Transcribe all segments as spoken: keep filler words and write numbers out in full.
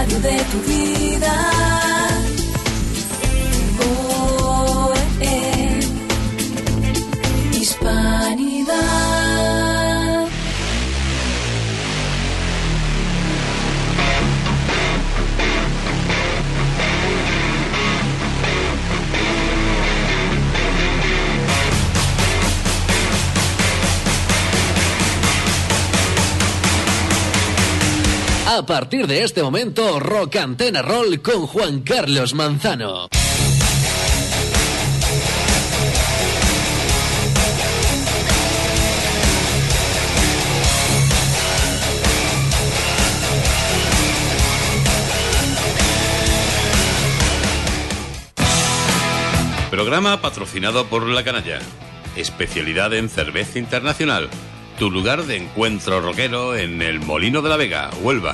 radio de tu vida. Oh, eh, Hispanidad. A partir de este momento, Rock Antena Roll con Juan Carlos Manzano. Programa patrocinado por La Canalla, especialidad en cerveza internacional. Tu lugar de encuentro rockero en el Molino de la Vega, Huelva.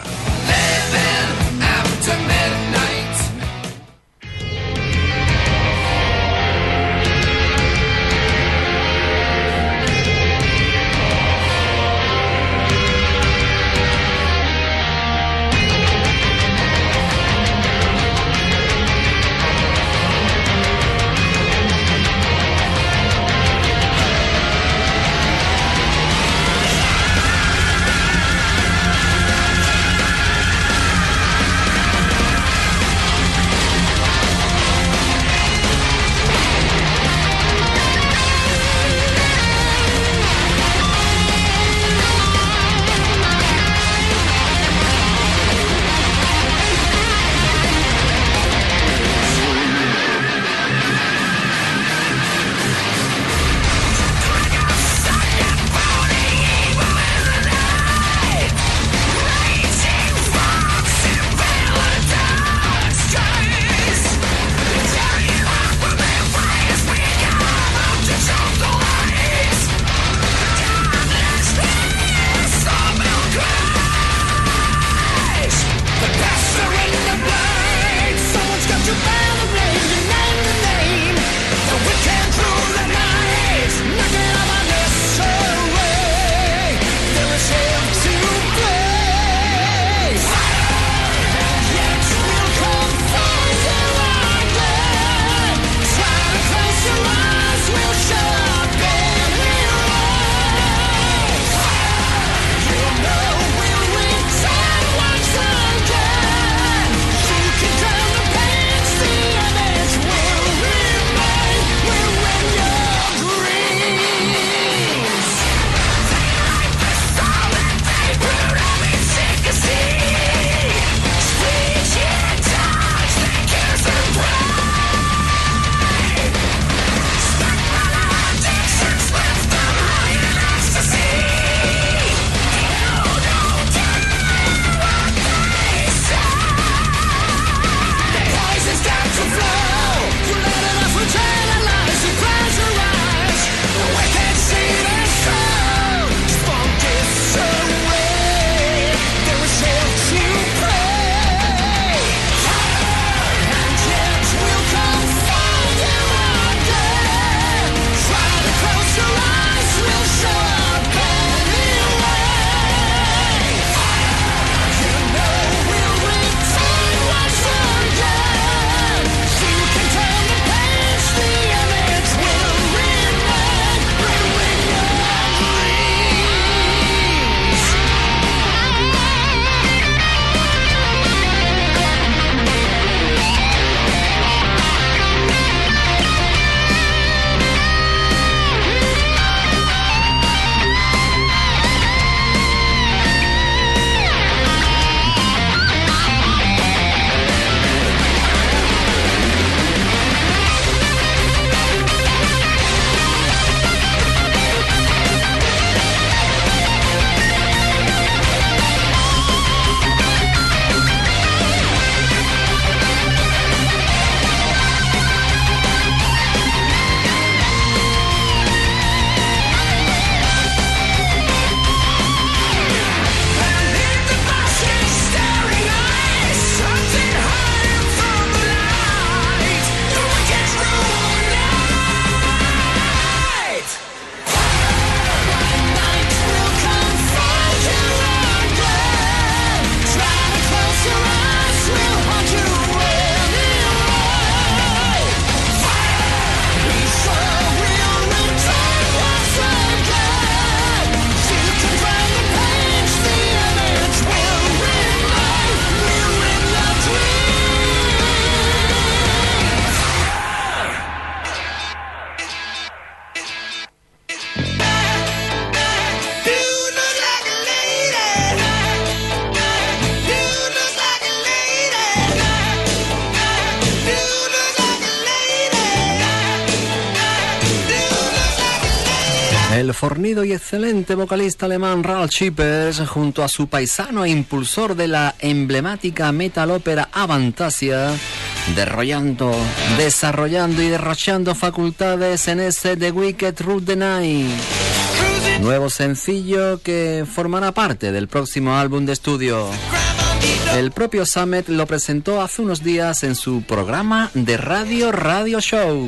El fornido y excelente vocalista alemán Ralf Schippers, junto a su paisano e impulsor de la emblemática metal ópera Avantasia, desarrollando, desarrollando y derrochando facultades en ese The Wicked Root the Night, nuevo sencillo que formará parte del próximo álbum de estudio. El propio Summit lo presentó hace unos días en su programa de radio Radio Show.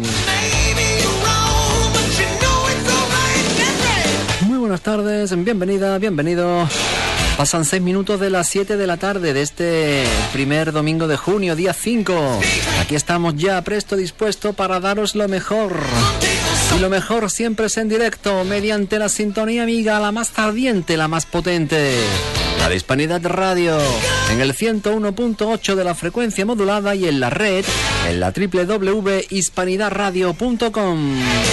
Buenas tardes, bienvenida, bienvenido. Pasan seis minutos de las siete de la tarde de este primer domingo de junio, día cinco. Aquí estamos ya presto dispuesto para daros lo mejor. Y lo mejor siempre es en directo, mediante la sintonía amiga, la más ardiente, la más potente. La de Hispanidad Radio, en el ciento uno punto ocho de la frecuencia modulada y en la red, en la doble u doble u doble u punto hispanidad radio punto com.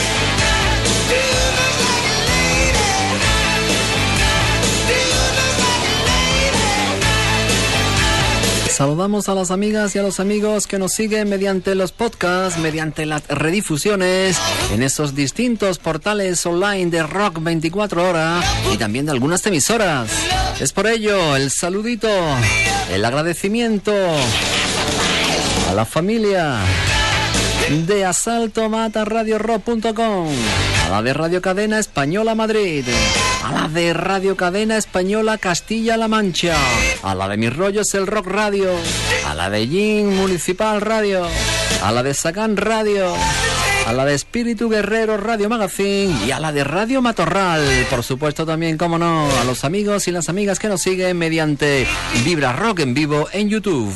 Saludamos a las amigas y a los amigos que nos siguen mediante los podcasts, mediante las redifusiones, en esos distintos portales online de Rock veinticuatro horas y también de algunas emisoras. Es por ello el saludito, el agradecimiento a la familia de Asalto Mata Radio Rock punto com, a la de Radio Cadena Española Madrid, a la de Radio Cadena Española Castilla-La Mancha, a la de Mis Rollos El Rock Radio, a la de Yin Municipal Radio, a la de Sagán Radio, a la de Espíritu Guerrero Radio Magazine y a la de Radio Matorral. Por supuesto también, como no, a los amigos y las amigas que nos siguen mediante Vibra Rock en vivo en YouTube.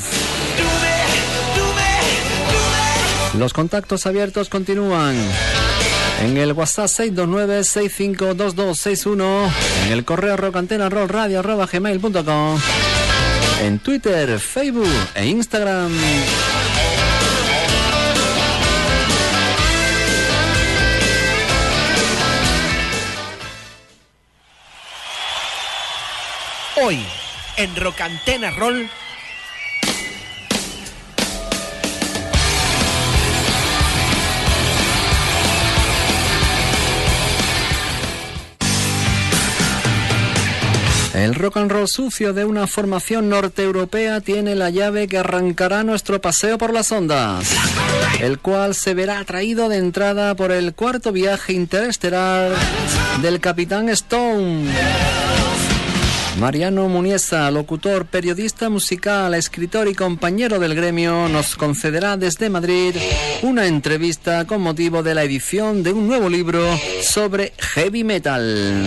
Los contactos abiertos continúan en el WhatsApp seis dos nueve, seis cinco dos dos seis uno, en el correo rockantena.radio arroba gmail punto com, en Twitter, Facebook e Instagram. Hoy, en Rock Antena Roll, el rock and roll sucio de una formación norteeuropea tiene la llave que arrancará nuestro paseo por las ondas, el cual se verá atraído de entrada por el cuarto viaje interestelar del Capitán Stone. Mariano Muniesa, locutor, periodista musical, escritor y compañero del gremio, nos concederá desde Madrid una entrevista con motivo de la edición de un nuevo libro sobre heavy metal.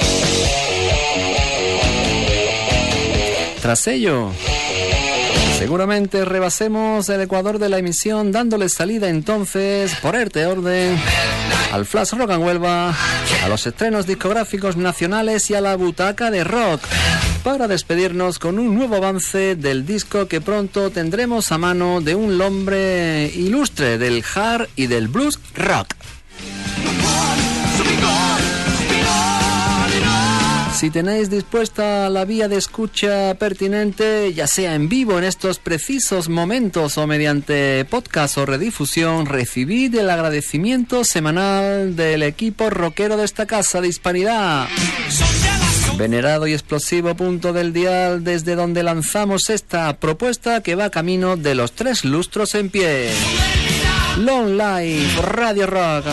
Tras ello, seguramente rebasemos el ecuador de la emisión, dándole salida entonces, por este orden, al Flash Rock en Huelva, a los estrenos discográficos nacionales y a la butaca de rock, para despedirnos con un nuevo avance del disco que pronto tendremos a mano de un hombre ilustre del hard y del blues rock. Si tenéis dispuesta la vía de escucha pertinente, ya sea en vivo en estos precisos momentos o mediante podcast o redifusión, recibid el agradecimiento semanal del equipo rockero de esta casa de Hispanidad. Venerado y explosivo punto del dial desde donde lanzamos esta propuesta que va camino de los tres lustros en pie. Long Life Radio Rock.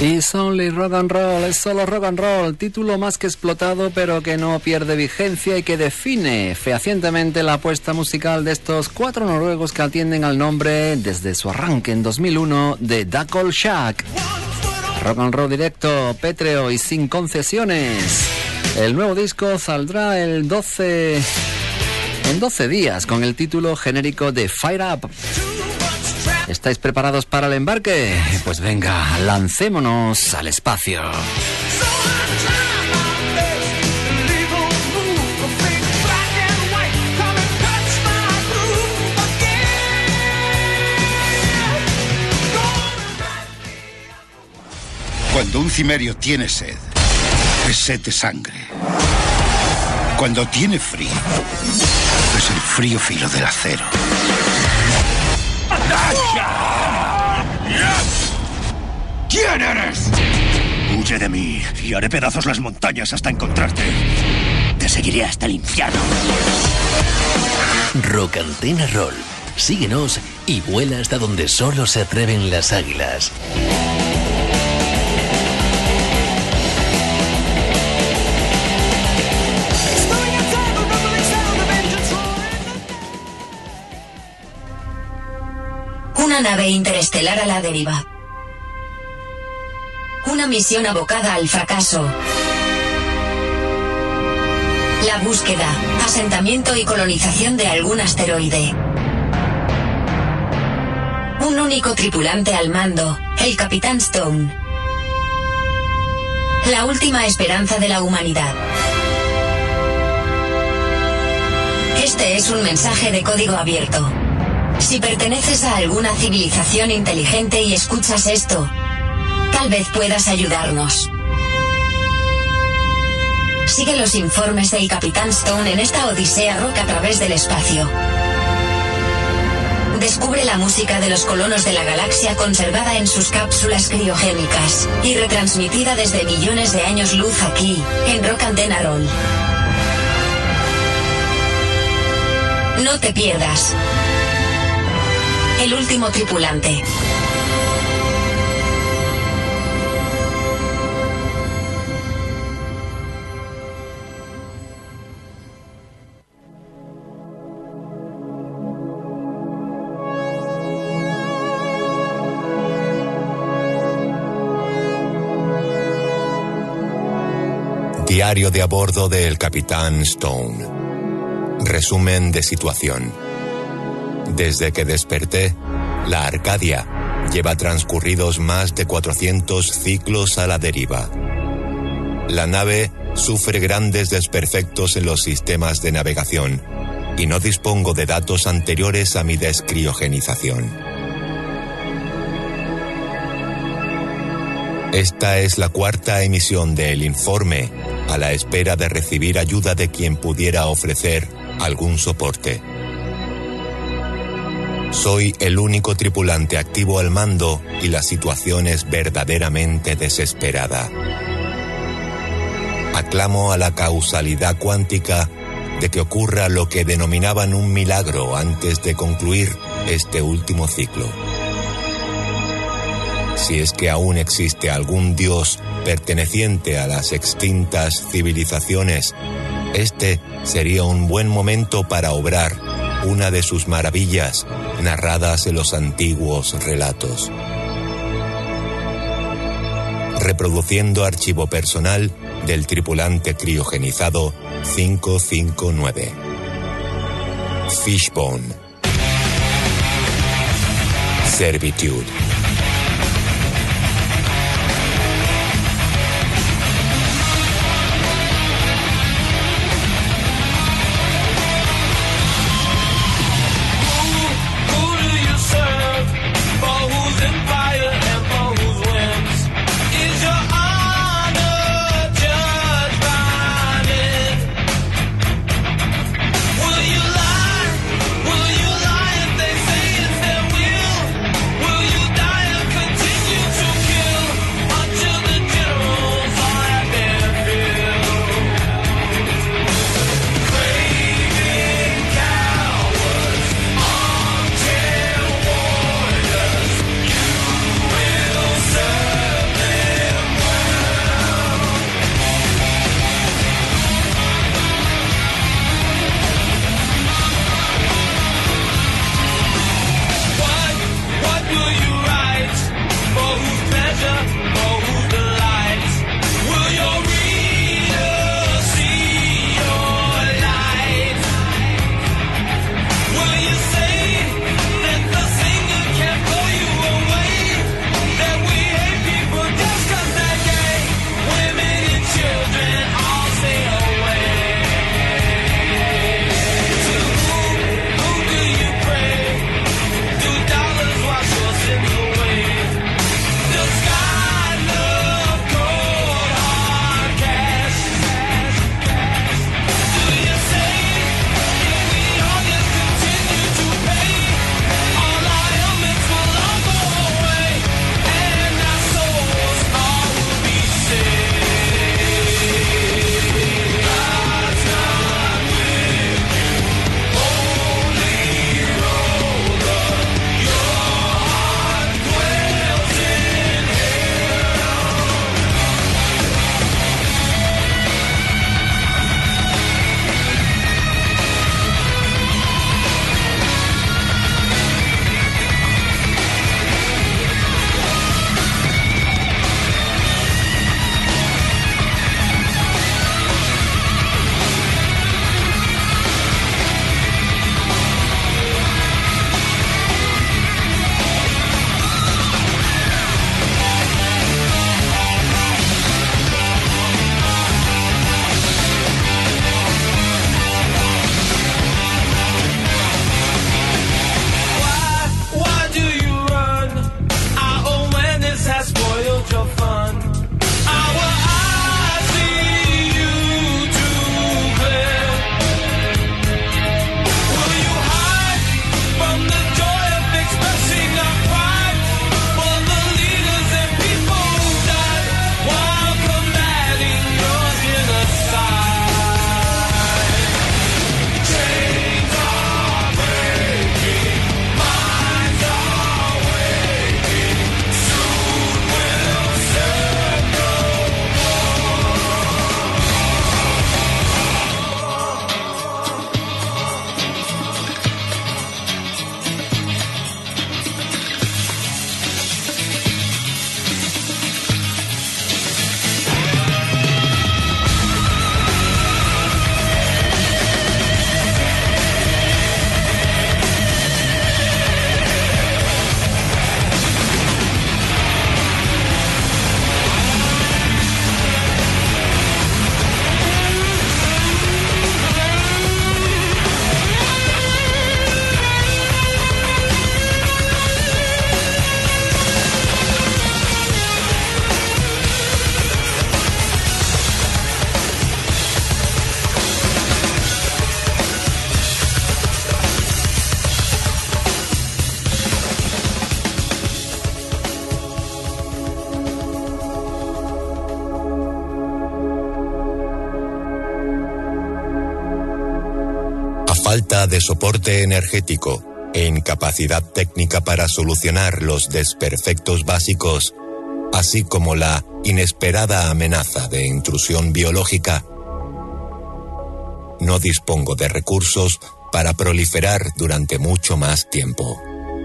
It's only rock and roll, es solo rock and roll, título más que explotado pero que no pierde vigencia y que define fehacientemente la apuesta musical de estos cuatro noruegos que atienden al nombre desde su arranque en dos mil uno de Duckle Shack. Rock and roll directo, pétreo y sin concesiones. El nuevo disco saldrá el doce en doce días con el título genérico de Fire Up. ¿Estáis preparados para el embarque? Pues venga, lancémonos al espacio. Cuando un cimerio tiene sed, es sed de sangre. Cuando tiene frío, es el frío filo del acero. ¿Quién eres? Huye de mí y haré pedazos las montañas hasta encontrarte. Te seguiré hasta el infierno. Rock Antena Roll. Síguenos y vuela hasta donde solo se atreven las águilas. Una nave interestelar a la deriva. Una misión abocada al fracaso. La búsqueda, asentamiento y colonización de algún asteroide. Un único tripulante al mando, el Capitán Stone. La última esperanza de la humanidad. Este es un mensaje de código abierto. Si perteneces a alguna civilización inteligente y escuchas esto, tal vez puedas ayudarnos. Sigue los informes del Capitán Stone en esta odisea rock a través del espacio. Descubre la música de los colonos de la galaxia conservada en sus cápsulas criogénicas y retransmitida desde millones de años luz aquí, en Rock Antena Roll. No te pierdas. El último tripulante. Diario de a bordo del Capitán Stone. Resumen de situación. Desde que desperté, la Arcadia lleva transcurridos más de cuatrocientos ciclos a la deriva. La nave sufre grandes desperfectos en los sistemas de navegación y no dispongo de datos anteriores a mi descriogenización. Esta es la cuarta emisión del informe, a la espera de recibir ayuda de quien pudiera ofrecer algún soporte. Soy el único tripulante activo al mando y la situación es verdaderamente desesperada. Aclamo a la causalidad cuántica de que ocurra lo que denominaban un milagro antes de concluir este último ciclo. Si es que aún existe algún dios perteneciente a las extintas civilizaciones, este sería un buen momento para obrar una de sus maravillas narradas en los antiguos relatos. Reproduciendo archivo personal del tripulante criogenizado cinco cinco nueve. Fishbone. Servitude. Will you die? falta de soporte energético e incapacidad técnica para solucionar los desperfectos básicos, así como la inesperada amenaza de intrusión biológica, no dispongo de recursos para proliferar durante mucho más tiempo.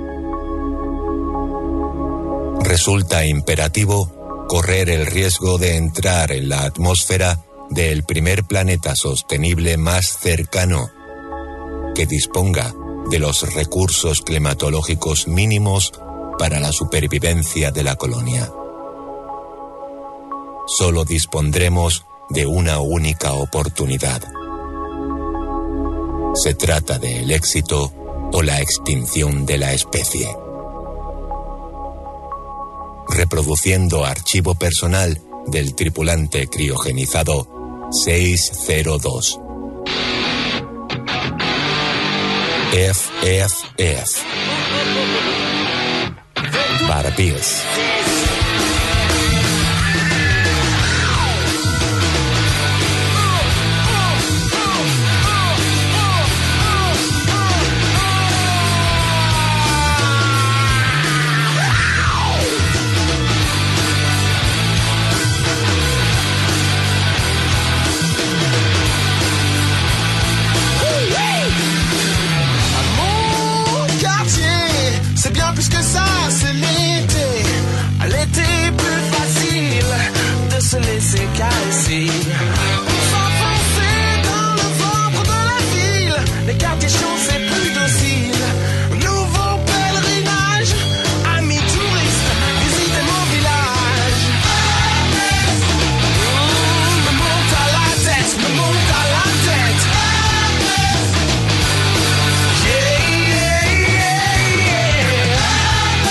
Resulta imperativo correr el riesgo de entrar en la atmósfera del primer planeta sostenible más cercano, que disponga de los recursos climatológicos mínimos para la supervivencia de la colonia. Solo dispondremos de una única oportunidad. Se trata del éxito o la extinción de la especie. Reproduciendo archivo personal del tripulante criogenizado seis cero dos. F F F. Barbies. C'est bien plus que ça, c'est l'été. À l'été, plus facile de se laisser caresser. Pour s'enfoncer dans le ventre de la ville, les quartiers chauds, c'est plus docile. Nouveau pèlerinage, amis touristes, visitez mon village. Mmh, me monte à la tête, me monte à la tête. Yeah, yeah, yeah, yeah.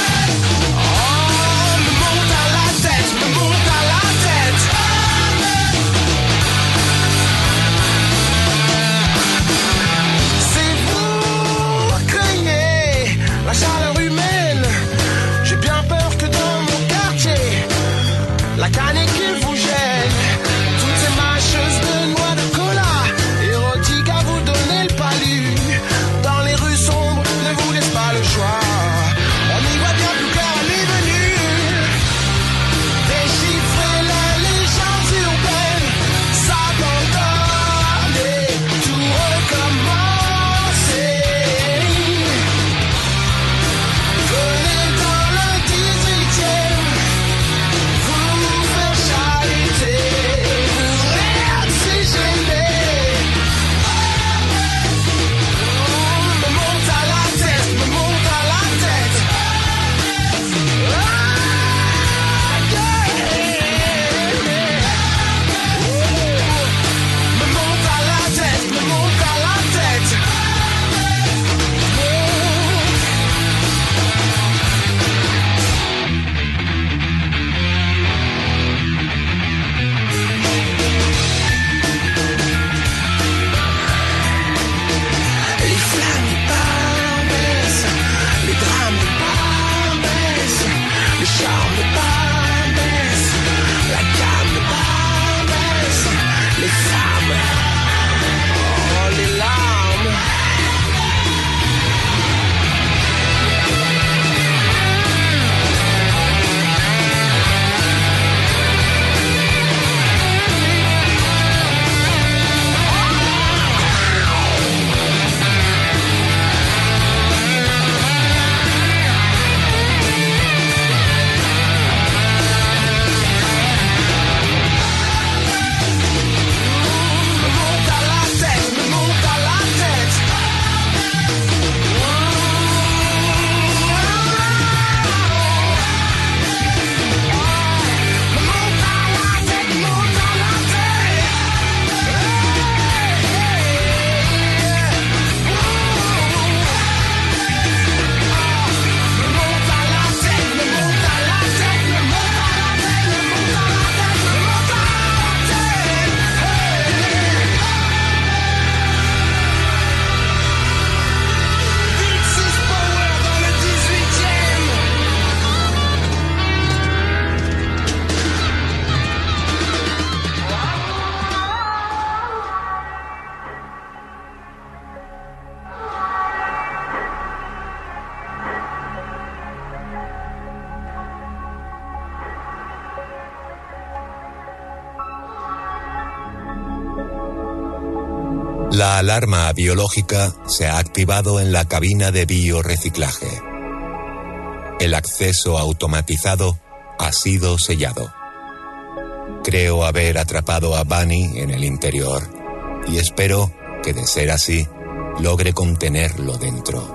La alarma biológica se ha activado en la cabina de biorreciclaje. El acceso automatizado ha sido sellado. Creo haber atrapado a Bunny en el interior y espero que, de ser así, logre contenerlo dentro.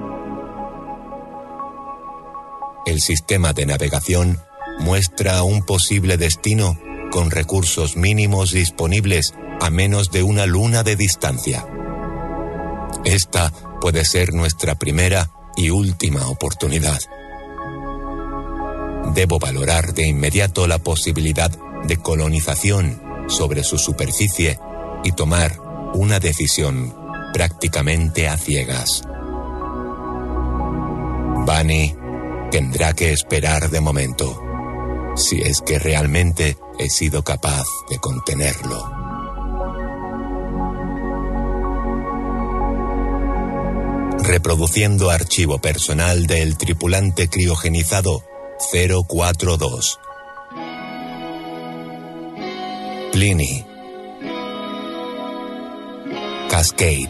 El sistema de navegación muestra un posible destino con recursos mínimos disponibles a menos de una luna de distancia. Esta puede ser nuestra primera y última oportunidad. Debo valorar de inmediato la posibilidad de colonización sobre su superficie y tomar una decisión prácticamente a ciegas. Bunny tendrá que esperar de momento, si es que realmente he sido capaz de contenerlo. Reproduciendo archivo personal del tripulante criogenizado cero cuatro dos. Pliny. Cascade.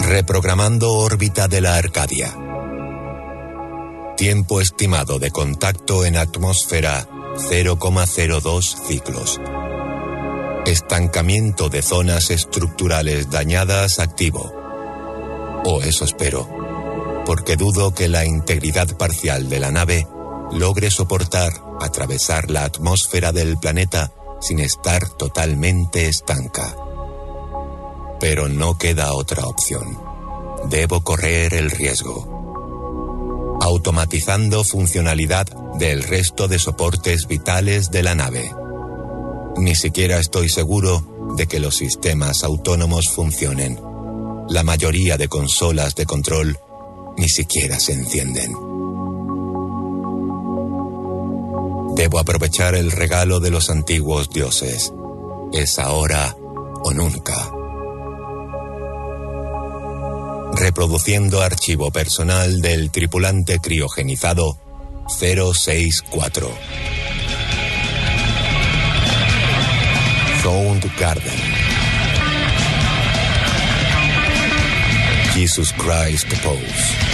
Reprogramando órbita de la Arcadia. Tiempo estimado de contacto en atmósfera cero coma cero dos ciclos. Estancamiento de zonas estructurales dañadas activo. O eso espero, porque dudo que la integridad parcial de la nave logre soportar atravesar la atmósfera del planeta sin estar totalmente estanca. Pero no queda otra opción. Debo correr el riesgo. Automatizando funcionalidad del resto de soportes vitales de la nave. Ni siquiera estoy seguro de que los sistemas autónomos funcionen. La mayoría de consolas de control ni siquiera se encienden. Debo aprovechar el regalo de los antiguos dioses. Es ahora o nunca. Reproduciendo archivo personal del tripulante criogenizado cero seis cuatro. Soundgarden. Jesus Christ Pose.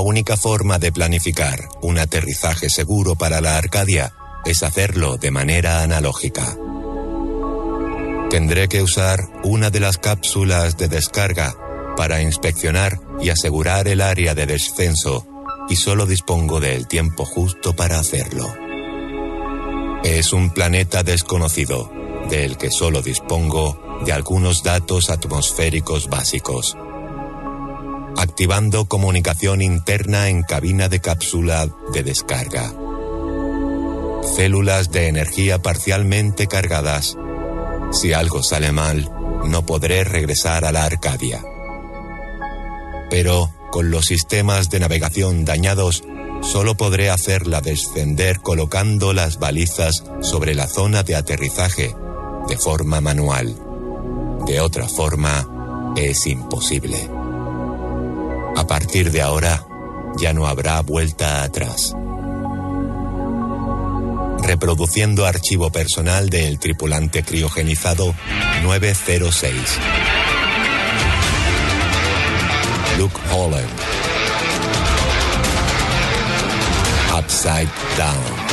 única forma de planificar un aterrizaje seguro para la Arcadia es hacerlo de manera analógica. Tendré que usar una de las cápsulas de descarga para inspeccionar y asegurar el área de descenso, y solo dispongo del tiempo justo para hacerlo. Es un planeta desconocido, del que solo dispongo de algunos datos atmosféricos básicos. Activando comunicación interna en cabina de cápsula de descarga. Células de energía parcialmente cargadas. Si algo sale mal, no podré regresar a la Arcadia. Pero, con los sistemas de navegación dañados, solo podré hacerla descender colocando las balizas sobre la zona de aterrizaje, de forma manual. De otra forma, es imposible. A partir de ahora, ya no habrá vuelta atrás. Reproduciendo archivo personal del tripulante criogenizado nueve cero seis. Luke Holland. Upside Down.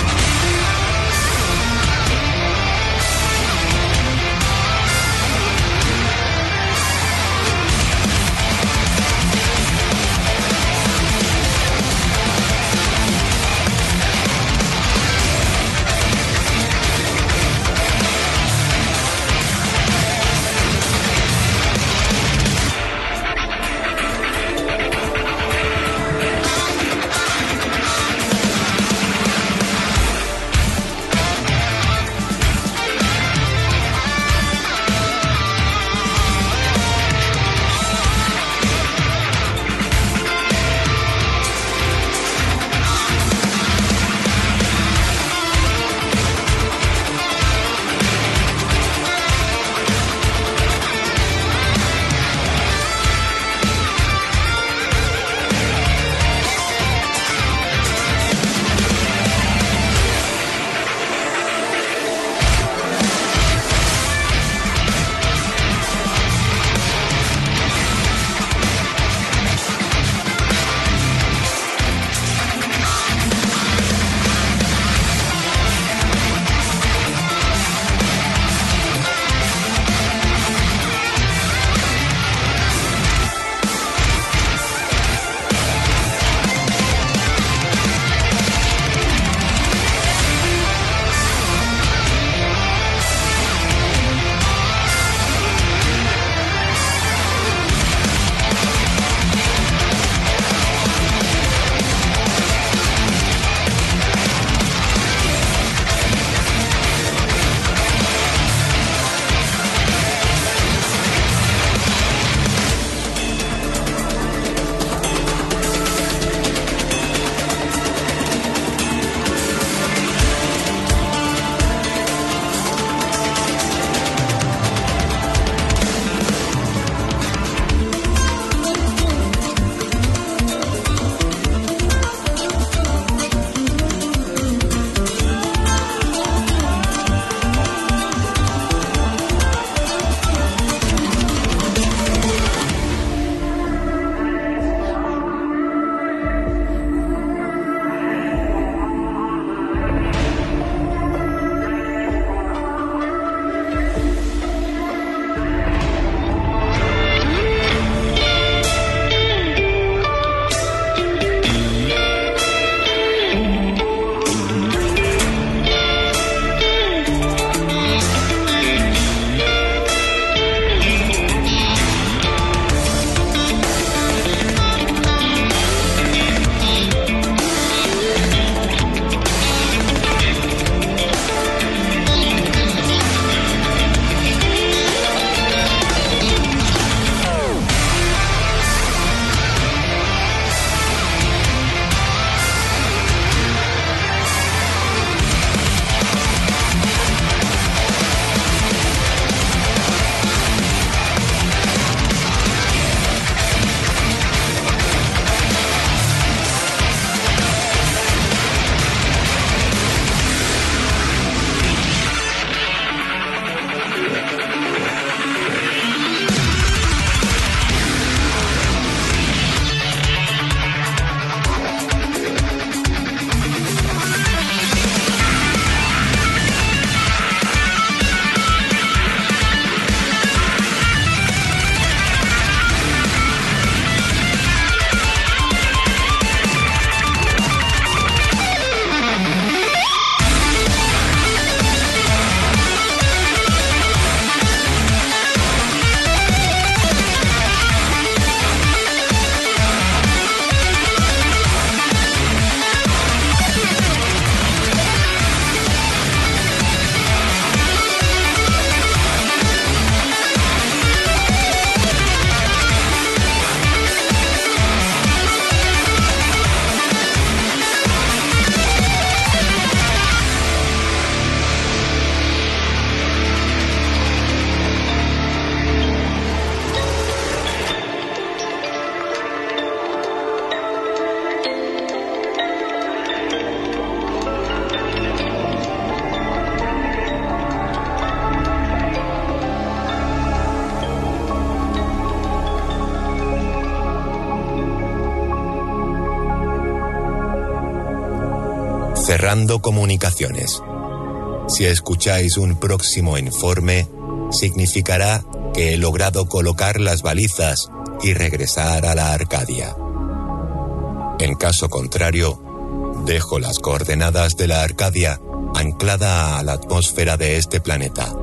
Cerrando comunicaciones. Si escucháis un próximo informe, significará que he logrado colocar las balizas y regresar a la Arcadia. En caso contrario, dejo las coordenadas de la Arcadia anclada a la atmósfera de este planeta.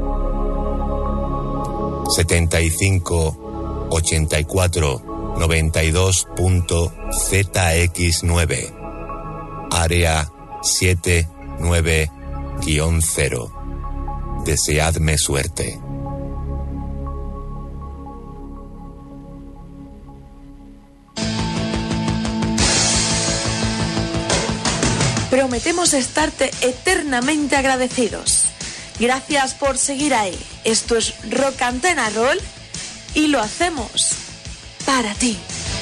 setenta y cinco, ochenta y cuatro, noventa y dos punto Z X nueve. Área siete nueve guión cero. Deseadme suerte. Prometemos estarte eternamente agradecidos. Gracias por seguir ahí. Esto es Rock Antena Roll y lo hacemos para ti.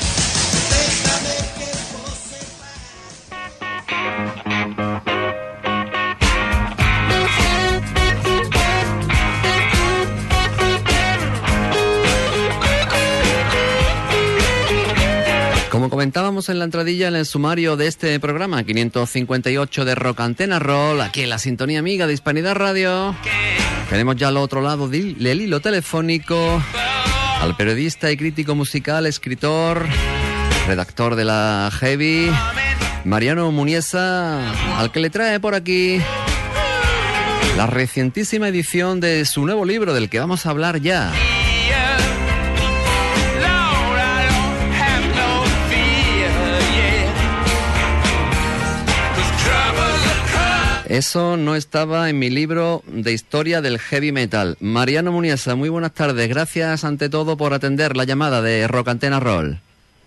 Como comentábamos en la entradilla, en el sumario de este programa quinientos cincuenta y ocho de Rock Antena Roll, aquí en la sintonía amiga de Hispanidad Radio, tenemos ya al otro lado del hilo telefónico al periodista y crítico musical, escritor, redactor de la Heavy, Mariano Muniesa, al que le trae por aquí la recientísima edición de su nuevo libro, del que vamos a hablar ya. Eso no estaba en mi libro de historia del heavy metal. Mariano Muniesa, muy buenas tardes. Gracias ante todo por atender la llamada de Rock Antena Roll.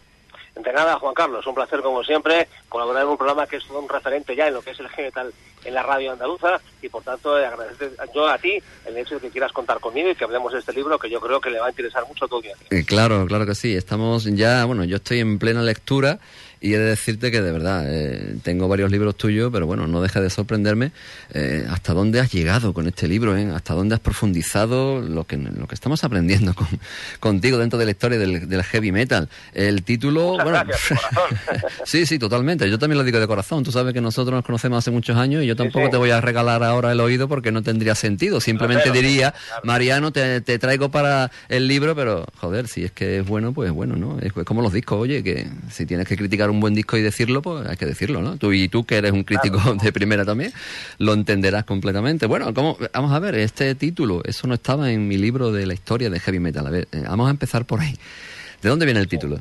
De nada, Juan Carlos, un placer como siempre colaborar en un programa que es todo un referente ya en lo que es el heavy metal en la radio andaluza, y por tanto agradecerte yo a ti el hecho de que quieras contar conmigo y que hablemos de este libro, que yo creo que le va a interesar mucho a tu audiencia. Eh, claro, claro que sí. Estamos ya, bueno, yo estoy en plena lectura. Y he de decirte que de verdad, eh, tengo varios libros tuyos, pero bueno, no deja de sorprenderme eh, hasta dónde has llegado con este libro, ¿eh? Hasta dónde has profundizado lo que lo que estamos aprendiendo con, contigo dentro de la historia del, del heavy metal. El título... Muchas bueno, gracias, de corazón. Sí, sí, totalmente. Yo también lo digo de corazón. Tú sabes que nosotros nos conocemos hace muchos años y yo tampoco sí, sí. te voy a regalar ahora el oído porque no tendría sentido. Simplemente no, pero, diría, claro. Mariano, te, te traigo para el libro, pero joder, si es que es bueno, pues bueno, ¿no? Es como los discos, oye, que si tienes que criticar un buen disco y decirlo, pues hay que decirlo, ¿no? Tú y tú, que eres un crítico claro. de primera también, lo entenderás completamente. Bueno, ¿cómo? Vamos a ver, este título, eso no estaba en mi libro de la historia de heavy metal. A ver, eh, vamos a empezar por ahí. ¿De dónde viene el título?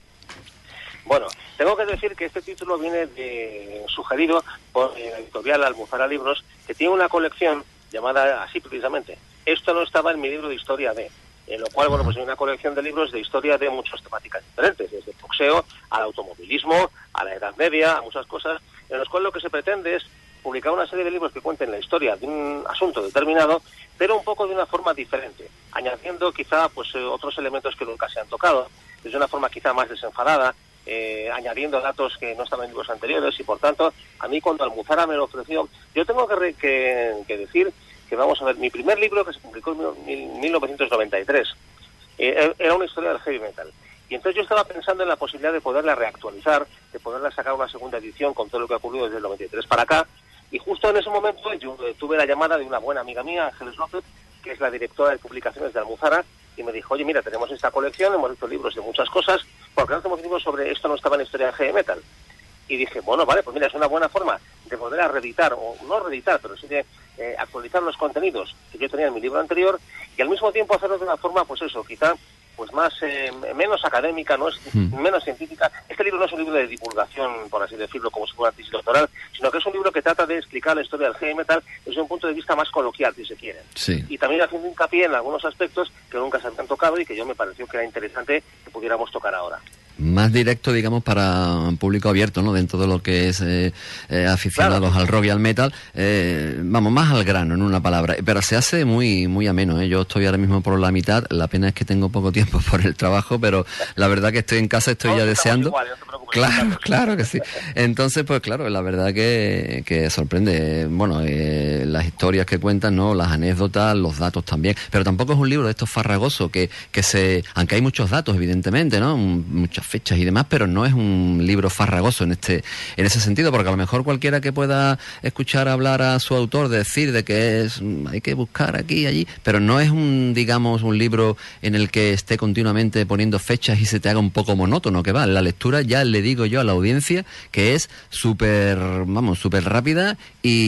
Bueno, tengo que decir que este título viene de, sugerido por la editorial Almuzara Libros, que tiene una colección llamada así precisamente. Esto no estaba en mi libro de historia de... En lo cual, bueno, pues hay una colección de libros de historia de muchas temáticas diferentes, desde el boxeo al automovilismo, a la Edad Media, a muchas cosas, en los cuales lo que se pretende es publicar una serie de libros que cuenten la historia de un asunto determinado, pero un poco de una forma diferente, añadiendo quizá pues otros elementos que nunca se han tocado, de una forma quizá más desenfadada, eh, añadiendo datos que no estaban en libros anteriores, y por tanto, a mí cuando Almuzara me lo ofreció, yo tengo que, re, que, que decir... que vamos a ver, mi primer libro, que se publicó en mil novecientos noventa y tres, eh, era una historia del heavy metal. Y entonces yo estaba pensando en la posibilidad de poderla reactualizar, de poderla sacar una segunda edición con todo lo que ha ocurrido desde el noventa y tres para acá. Y justo en ese momento yo eh, tuve la llamada de una buena amiga mía, Ángeles López, que es la directora de publicaciones de Almuzara, y me dijo, oye, mira, tenemos esta colección, hemos hecho libros de muchas cosas, ¿por qué no hacemos libros sobre esto no estaba en la historia del heavy metal? Y dije, bueno, vale, pues mira, es una buena forma de poder a reeditar, o no reeditar, pero sí de eh, actualizar los contenidos que yo tenía en mi libro anterior, y al mismo tiempo hacerlo de una forma, pues eso, quizá pues más eh, menos académica, no es mm. menos científica. Este libro no es un libro de divulgación, por así decirlo, como si fuera una tesis doctoral, sino que es un libro que trata de explicar la historia del heavy metal desde un punto de vista más coloquial, si se quiere. Sí. Y también haciendo hincapié en algunos aspectos que nunca se habían tocado y que yo me pareció que era interesante que pudiéramos tocar ahora. Más directo, digamos, para un público abierto, ¿no? Dentro de lo que es eh, eh, aficionados claro. al rock y al metal, eh, vamos, más al grano, en una palabra. Pero se hace muy muy ameno, ¿eh? Yo estoy ahora mismo por la mitad, la pena es que tengo poco tiempo por el trabajo, pero la verdad que estoy en casa, estoy no, ya deseando. Igual, no te preocupes, claro, claro que sí. Entonces, pues claro, la verdad que, que sorprende, bueno, eh, las historias que cuentan, ¿no? Las anécdotas, los datos también. Pero tampoco es un libro de estos farragosos que, que se, aunque hay muchos datos, evidentemente, ¿no? Muchas fechas y demás, pero no es un libro farragoso en este en ese sentido, porque a lo mejor cualquiera que pueda escuchar hablar a su autor decir de que es hay que buscar aquí y allí, pero no es un, digamos, un libro en el que esté continuamente poniendo fechas y se te haga un poco monótono, que va, la lectura ya le digo yo a la audiencia que es súper, vamos, súper rápida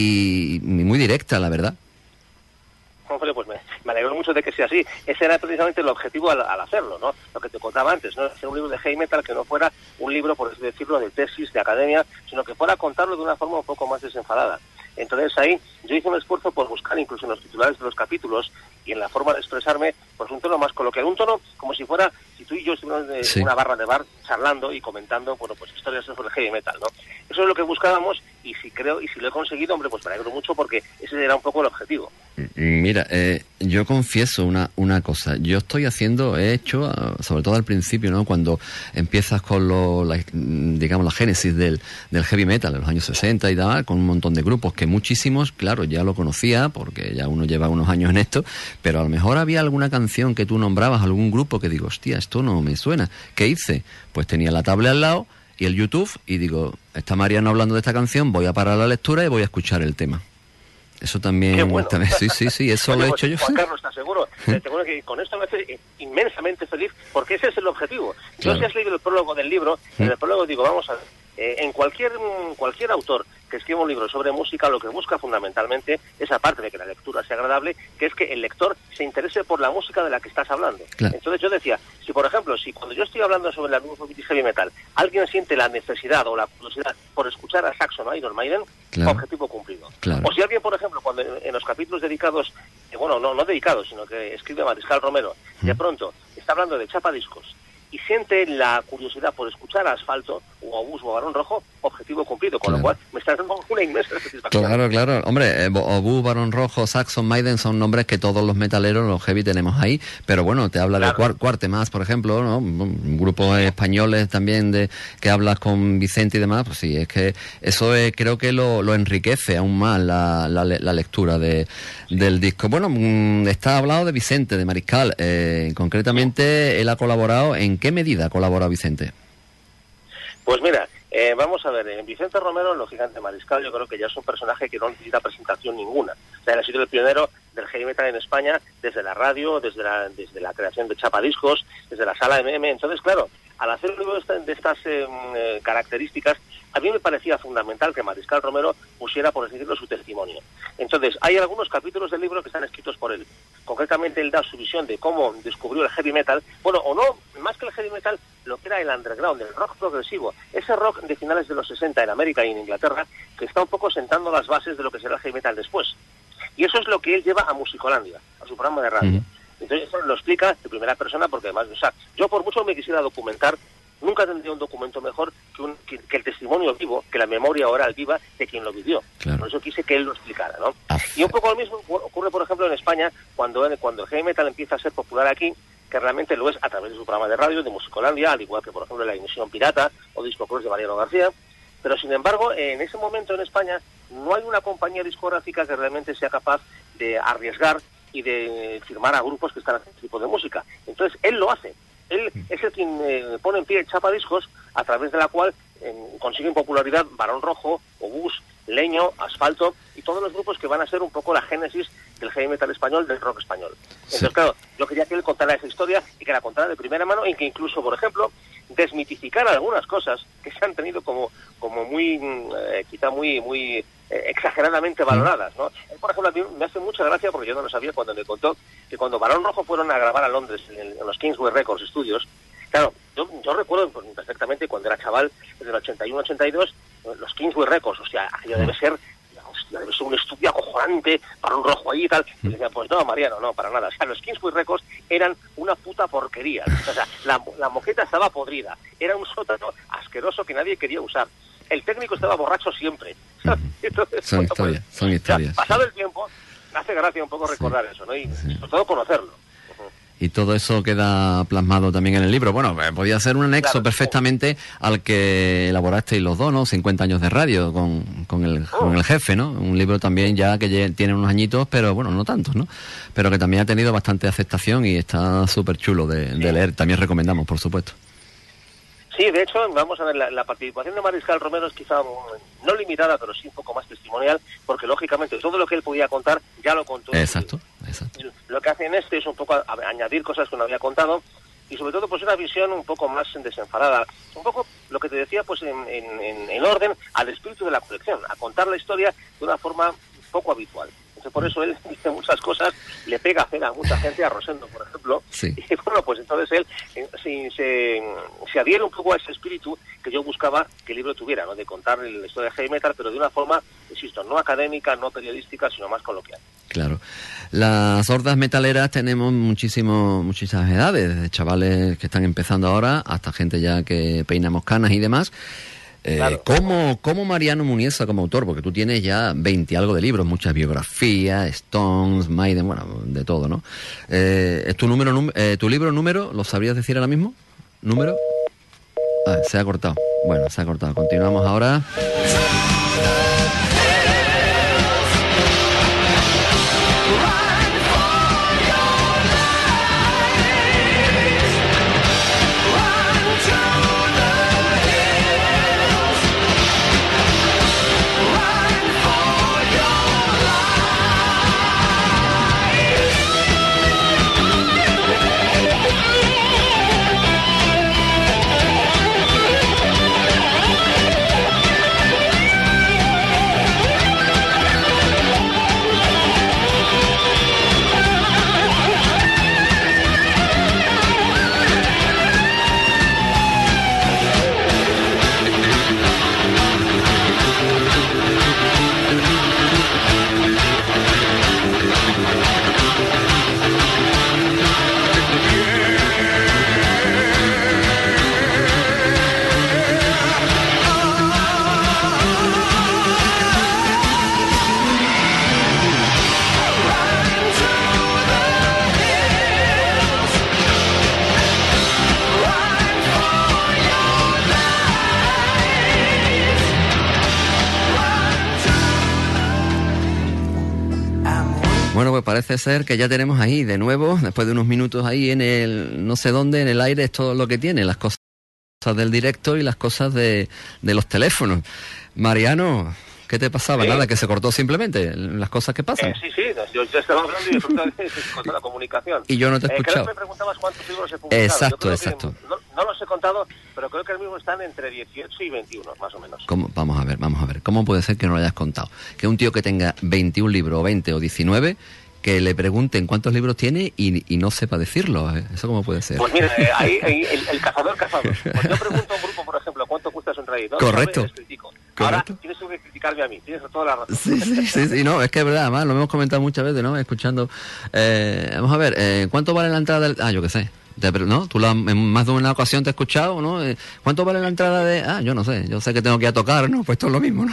y muy directa, la verdad. Hombre, pues me, me alegro mucho de que sea así. Ese era precisamente el objetivo al, al hacerlo, ¿no? Lo que te contaba antes, ¿no? Hacer un libro de heavy metal que no fuera un libro, por así decirlo, de tesis, de academia, sino que fuera contarlo de una forma un poco más desenfadada. Entonces ahí yo hice un esfuerzo por buscar incluso en los titulares de los capítulos y en la forma de expresarme, pues un tono más coloquial, un tono como si fuera, si tú y yo estuviéramos en sí. una barra de bar charlando y comentando, bueno, pues historias sobre el heavy metal, ¿no? Eso es lo que buscábamos y si creo, y si lo he conseguido, hombre, pues me alegro mucho porque ese era un poco el objetivo. Mira, eh, yo confieso una, una cosa, yo estoy haciendo, he hecho, sobre todo al principio, ¿no? Cuando empiezas con lo, la, digamos, la génesis del, del heavy metal en los años sesenta y tal, con un montón de grupos que muchísimos, claro, ya lo conocía porque ya uno lleva unos años en esto, pero a lo mejor había alguna canción que tú nombrabas, algún grupo que digo, hostia, esto no me suena. ¿Qué hice? Pues tenía la tablet al lado y el YouTube y digo, está Mariano hablando de esta canción, voy a parar la lectura y voy a escuchar el tema. Eso también, bueno. también sí, sí, sí, eso Oye, lo he pues, hecho yo. Juan Carlos, ¿estás seguro? Te seguro que con esto me hace inmensamente feliz, porque ese es el objetivo. Claro. Yo si has leído el prólogo del libro, ¿Mm? en el prólogo digo, vamos a ver, eh, en cualquier cualquier autor que escriba un libro sobre música, lo que busca fundamentalmente es, aparte de que la lectura sea agradable, que es que el lector se interese por la música de la que estás hablando. Claro. Entonces yo decía, si por ejemplo, si cuando yo estoy hablando sobre la heavy metal, alguien siente la necesidad o la curiosidad por escuchar a Saxon o Iron Maiden, claro. objetivo cumplido. Claro. O si alguien, por ejemplo, cuando en, en los capítulos dedicados, eh, bueno, no, no dedicados, sino que escribe Mariscal Romero, ¿Mm? de pronto está hablando de chapa discos y siente la curiosidad por escuchar a Asfalto o a Obús o a Barón Rojo, objetivo cumplido, con claro. lo cual me está dando una inmensa satisfacción. Claro, claro. Hombre, eh, Obús, Barón Rojo, Saxon, Maiden son nombres que todos los metaleros, los heavy, tenemos ahí, pero bueno, te habla claro. de Cuar Cuartemas, por ejemplo, ¿no? Un grupo españoles también de que hablas con Vicente y demás, pues sí, es que eso es, creo que lo, lo enriquece aún más la, la, la lectura de, del disco. Bueno, mmm, está hablado de Vicente, de Mariscal, eh, concretamente él ha colaborado. ¿En qué medida ha colaborado Vicente? Pues mira, eh, vamos a ver, en Vicente Romero, los Gigantes Mariscal, yo creo que ya es un personaje que no necesita presentación ninguna. O sea, él ha sido el pionero del heavy metal en España desde la radio, desde la, desde la creación de chapadiscos, desde la sala M M. Entonces, claro, al hacer un libro de, esta, de estas eh, eh, características, a mí me parecía fundamental que Mariscal Romero pusiera, por así decirlo, su testimonio. Entonces, hay algunos capítulos del libro que están escritos por él. Concretamente, él da su visión de cómo descubrió el heavy metal. Bueno, o no, más que el heavy metal, lo que era el underground, el rock progresivo. Ese rock de finales de los sesenta en América y en Inglaterra, que está un poco sentando las bases de lo que será el heavy metal después. Y eso es lo que él lleva a Musicolandia, a su programa de radio. Uh-huh. Entonces, eso lo explica de primera persona, porque además, o sea, yo por mucho me quisiera documentar, nunca tendría un documento mejor que, un, que, que el testimonio vivo, que la memoria oral viva de quien lo vivió. Claro. Por eso quise que él lo explicara, ¿no? Ah. Y un poco lo mismo ocurre, por ejemplo, en España, cuando, cuando el heavy metal empieza a ser popular aquí, que realmente lo es a través de su programa de radio, de Musicolandia, al igual que, por ejemplo, la emisión Pirata o Disco Cross de Mariano García. Pero, sin embargo, en ese momento en España no hay una compañía discográfica que realmente sea capaz de arriesgar y de firmar a grupos que están haciendo este tipo de música. Entonces, él lo hace. Él es el quien eh, pone en pie Chapa Discos, a través de la cual eh, consiguen popularidad Barón Rojo, Obús, Leño, Asfalto y todos los grupos que van a ser un poco la génesis del heavy metal español, del rock español. Entonces, sí. claro, yo quería que él contara esa historia y que la contara de primera mano y que incluso, por ejemplo, desmitificara algunas cosas que se han tenido como como muy, eh, quizá muy muy eh, exageradamente valoradas, ¿no? Él, por ejemplo, a mí me hace mucha gracia, porque yo no lo sabía cuando me contó, que cuando Barón Rojo fueron a grabar a Londres, en, el, en los Kingsway Records Studios, claro, yo, yo recuerdo perfectamente cuando era chaval, desde el ochenta y uno ochenta y dos, los Kingsway Records, o sea, aquello debe ser, hostia, debe ser un estudio acojonante, Barón Rojo ahí y tal. Y decía, pues no, Mariano, no, para nada. O sea, los Kingsway Records eran una puta porquería. O sea, la, la moqueta estaba podrida, era un sótano asqueroso que nadie quería usar. El técnico estaba borracho siempre. Entonces, son, bueno, historias, pues, son historias, o sea, pasado el tiempo, me hace gracia un poco recordar sí, eso, ¿no? Y sí. sobre todo conocerlo. Y todo eso queda plasmado también en el libro. Bueno, podía ser un anexo claro, perfectamente sí. al que elaborasteis los dos, ¿no? cincuenta años de radio con, con, el, oh. con el jefe, ¿no? Un libro también ya que tiene unos añitos, pero bueno, no tantos, ¿no? Pero que también ha tenido bastante aceptación y está súper chulo de, sí. de leer. También recomendamos, por supuesto. Sí, de hecho, vamos a ver, la, la participación de Mariscal Romero es quizá um, no limitada, pero sí un poco más testimonial, porque lógicamente todo lo que él podía contar ya lo contó. Exacto, exacto. Lo que hace en este es un poco a, a, añadir cosas que no había contado, y sobre todo pues una visión un poco más desenfadada, un poco lo que te decía pues en, en, en orden al espíritu de la colección, a contar la historia de una forma poco habitual. Entonces por eso él dice muchas cosas, le pega cena a mucha gente, a Rosendo por ejemplo, sí. Y bueno, pues entonces él eh, se, se, se adhiere un poco a ese espíritu que yo buscaba que el libro tuviera, ¿no? De contar la historia de heavy metal, pero de una forma, insisto, no académica, no periodística, sino más coloquial. Claro. Las hordas metaleras tenemos muchísimo, muchísimas edades, desde chavales que están empezando ahora hasta gente ya que peinamos canas y demás. Eh, Claro. ¿cómo, ¿Cómo Mariano Muniesa como autor? Porque tú tienes ya veinte algo de libros, muchas biografías, Stones, Maiden, bueno, de todo, ¿no? Eh, ¿Es tu número, num- eh, tu libro número? ¿Lo sabrías decir ahora mismo? ¿Número? Ah, se ha cortado. Bueno, se ha cortado. Continuamos ahora. Bueno, pues parece ser que ya tenemos ahí de nuevo, después de unos minutos ahí en el no sé dónde, en el aire, es todo lo que tiene, las cosas del directo y las cosas de, de los teléfonos. Mariano, ¿qué te pasaba? Sí. Nada, que se cortó simplemente, las cosas que pasan. Eh, sí, sí, yo ya estaba hablando y disfrutando de la comunicación. Y yo no te he Eh, escuchado. creo que me preguntabas cuántos libros he publicado. Exacto, Yo creo que exacto. No, no los he contado, pero creo que el mismo están entre dieciocho y veintiuno, más o menos. ¿Cómo? Vamos a ver, vamos a ver. ¿Cómo puede ser que no lo hayas contado? Que un tío que tenga veintiún libros, o veinte o diecinueve, que le pregunten cuántos libros tiene y, y no sepa decirlo. ¿Eso cómo puede ser? Pues mira, eh, ahí, ahí el, el cazador cazador. Pues yo pregunto a un grupo, por ejemplo, ¿cuánto cuesta su entraído? Correcto. Les critico. Ahora Correcto. tienes que criticarme a mí, tienes toda la razón. Sí, sí, sí, sí, no, es que es verdad, además lo hemos comentado muchas veces, ¿no? Escuchando. Eh, vamos a ver, eh, ¿cuánto vale la entrada del...? Ah, yo qué sé. Te- pero, ¿no? Tú la, en más de una ocasión te he escuchado, ¿no? Eh, ¿Cuánto vale la entrada de...? Ah, yo no sé, yo sé que tengo que ir a tocar, ¿no? Pues esto es lo mismo, ¿no?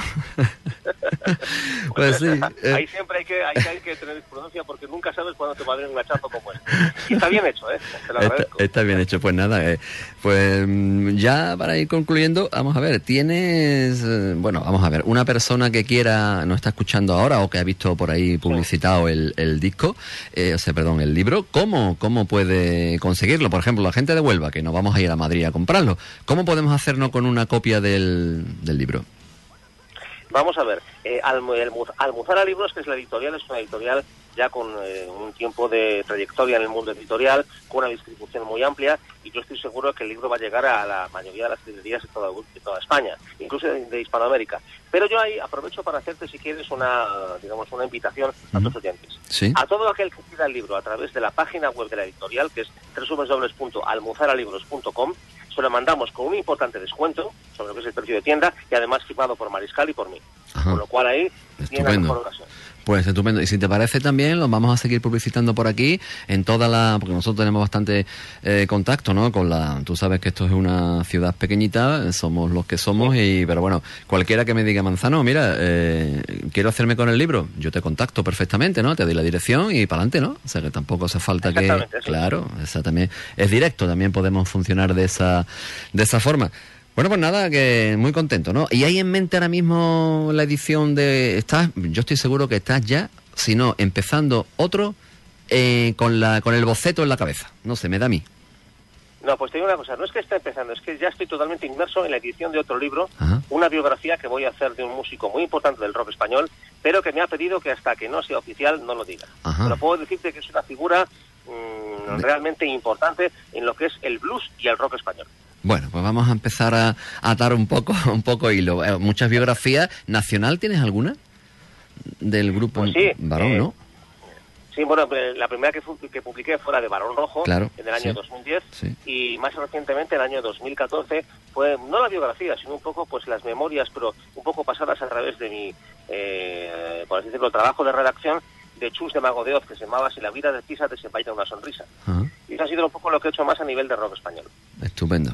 Pues sí. eh, Ahí siempre hay que, hay, que- hay que tener prudencia porque nunca sabes cuándo te va a venir un hachazo como este. Y está bien hecho, ¿eh? Te lo Está, agradezco. está bien hecho, pues nada, eh, pues mm, ya para ir concluyendo, vamos a ver, tienes, eh, bueno, vamos a ver, una persona que quiera, nos está escuchando ahora o que ha visto por ahí publicitado el, el disco, eh, o sea, perdón, el libro, ¿cómo, cómo puede conseguirlo? Por ejemplo, la gente de Huelva, que nos vamos a ir a Madrid a comprarlo, ¿cómo podemos hacernos con una copia del, del libro? Vamos a ver, eh, Almu- el Mu- Almuzara Libros, que es la editorial, es una editorial ya con eh, un tiempo de trayectoria en el mundo editorial, con una distribución muy amplia, y yo estoy seguro que el libro va a llegar a la mayoría de las librerías de toda, de toda España, incluso de, de Hispanoamérica. Pero yo ahí aprovecho para hacerte, si quieres, una, digamos, una invitación a tus oyentes. Sí. A todo aquel que pida el libro a través de la página web de la editorial, que es doble u doble u doble u punto almuzaralibros punto com, se lo mandamos con un importante descuento sobre lo que es el precio de tienda y además firmado por Mariscal y por mí. Ajá. Con lo cual ahí tiene la Estupendo. mejor ocasión. Pues estupendo. Y si te parece también, los vamos a seguir publicitando por aquí, en toda la... Porque nosotros tenemos bastante eh, contacto, ¿no? Con la... Tú sabes que esto es una ciudad pequeñita, somos los que somos, y pero bueno, cualquiera que me diga, Manzano, mira, eh, quiero hacerme con el libro, yo te contacto perfectamente, ¿no? Te doy la dirección y para adelante, ¿no? O sea, que tampoco hace falta que... Exactamente, sí. Claro, esa también es directo, también podemos funcionar de esa, de esa forma. Bueno, pues nada, que muy contento, ¿no? ¿Y hay en mente ahora mismo la edición de... estás? Yo estoy seguro que estás ya, si no, empezando otro eh, con la con el boceto en la cabeza. No sé, me da a mí. No, pues te digo una cosa, no es que esté empezando, es que ya estoy totalmente inmerso en la edición de otro libro, Ajá. una biografía que voy a hacer de un músico muy importante del rock español, pero que me ha pedido que hasta que no sea oficial no lo diga. Ajá. Pero puedo decirte que es una figura mmm, realmente importante en lo que es el blues y el rock español. Bueno, pues vamos a empezar a, a atar un poco, un poco hilo. Eh, muchas biografías. ¿Nacional tienes alguna? Del grupo Pues sí, Barón, eh, ¿no? Sí, bueno, la primera que, fu- que publiqué fue la de Barón Rojo, Claro, en el año sí, dos mil diez, sí. y más recientemente, en el año dos mil catorce, fue no la biografía, sino un poco pues las memorias, pero un poco pasadas a través de mi, eh, por así decirlo, trabajo de redacción de Chus de Mago de Oz, que se llamaba Si la vida de Pisa te desempaña una sonrisa. Ajá. Y eso ha sido un poco lo que he hecho más a nivel de rock español. Estupendo.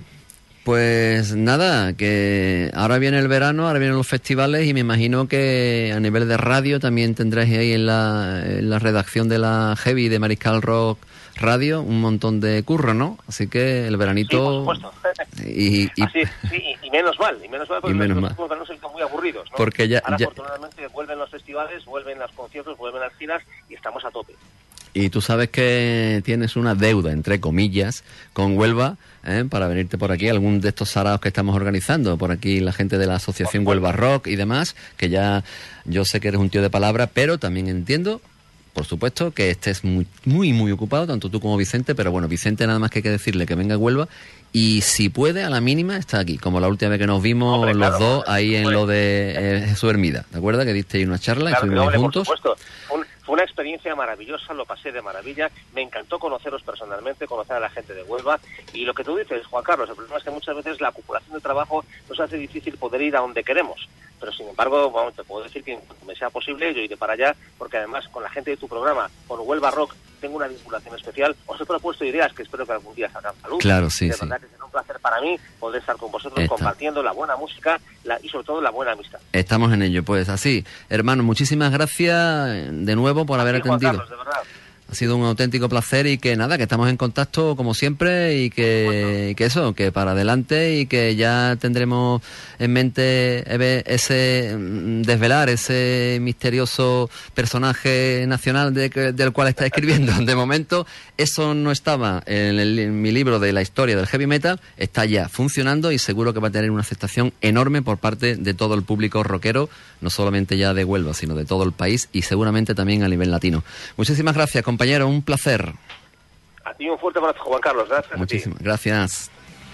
Pues nada, que ahora viene el verano, ahora vienen los festivales y me imagino que a nivel de radio también tendréis ahí en la, en la redacción de la Heavy de Mariscal Rock Radio un montón de curro, ¿no? Así que el veranito... Sí, por supuesto. Y, y, Así, sí, y, y menos mal, y menos mal porque Y menos los mal. últimos veranos han sido muy aburridos, ¿no? Porque ya- Ahora ya- afortunadamente vuelven los festivales, vuelven los conciertos, vuelven las giras y estamos a tope. y tú sabes que tienes una deuda, entre comillas, con Huelva, ¿eh? Para venirte por aquí, algún de estos saraos que estamos organizando, por aquí la gente de la Asociación Huelva Rock y demás, que ya yo sé que eres un tío de palabra, pero también entiendo, por supuesto, que estés muy, muy, muy ocupado, tanto tú como Vicente, pero bueno, Vicente nada más que hay que decirle que venga a Huelva y si puede, a la mínima, está aquí, como la última vez que nos vimos Hombre, los claro, dos hombre, ahí en hombre. lo de eh, Jesús Hermida, ¿te acuerdas? Que diste ahí una charla y Claro que estuvimos hombre, por juntos. supuesto. Fue, un- fue una experiencia maravillosa, lo pasé de maravilla. Me encantó conoceros personalmente, conocer a la gente de Huelva. Y lo que tú dices, Juan Carlos, el problema es que muchas veces la acumulación de trabajo nos hace difícil poder ir a donde queremos. Pero sin embargo, vamos, te puedo decir que en cuanto me sea posible, yo iré para allá, porque además con la gente de tu programa, con Huelva Rock, tengo una vinculación especial. Os he propuesto ideas que espero que algún día salgan a luz. Claro, sí, De sí. verdad que será un placer para mí poder estar con vosotros Está. compartiendo la buena música la, y sobre todo la buena amistad. Estamos en ello, pues así. Hermano, muchísimas gracias de nuevo por haber Sí, Juan atendido. Carlos, de verdad. Ha sido un auténtico placer y que nada, que estamos en contacto como siempre y que, y que eso, que para adelante y que ya tendremos en mente eve- ese mm, desvelar ese misterioso personaje nacional de que- del cual está escribiendo. De momento, eso no estaba en, el- en mi libro de la historia del heavy metal, está ya funcionando y seguro que va a tener una aceptación enorme por parte de todo el público rockero, no solamente ya de Huelva, sino de todo el país y seguramente también a nivel latino. Muchísimas gracias, compañero, un placer. A ti un fuerte abrazo, Juan Carlos. Gracias. Muchísimas gracias.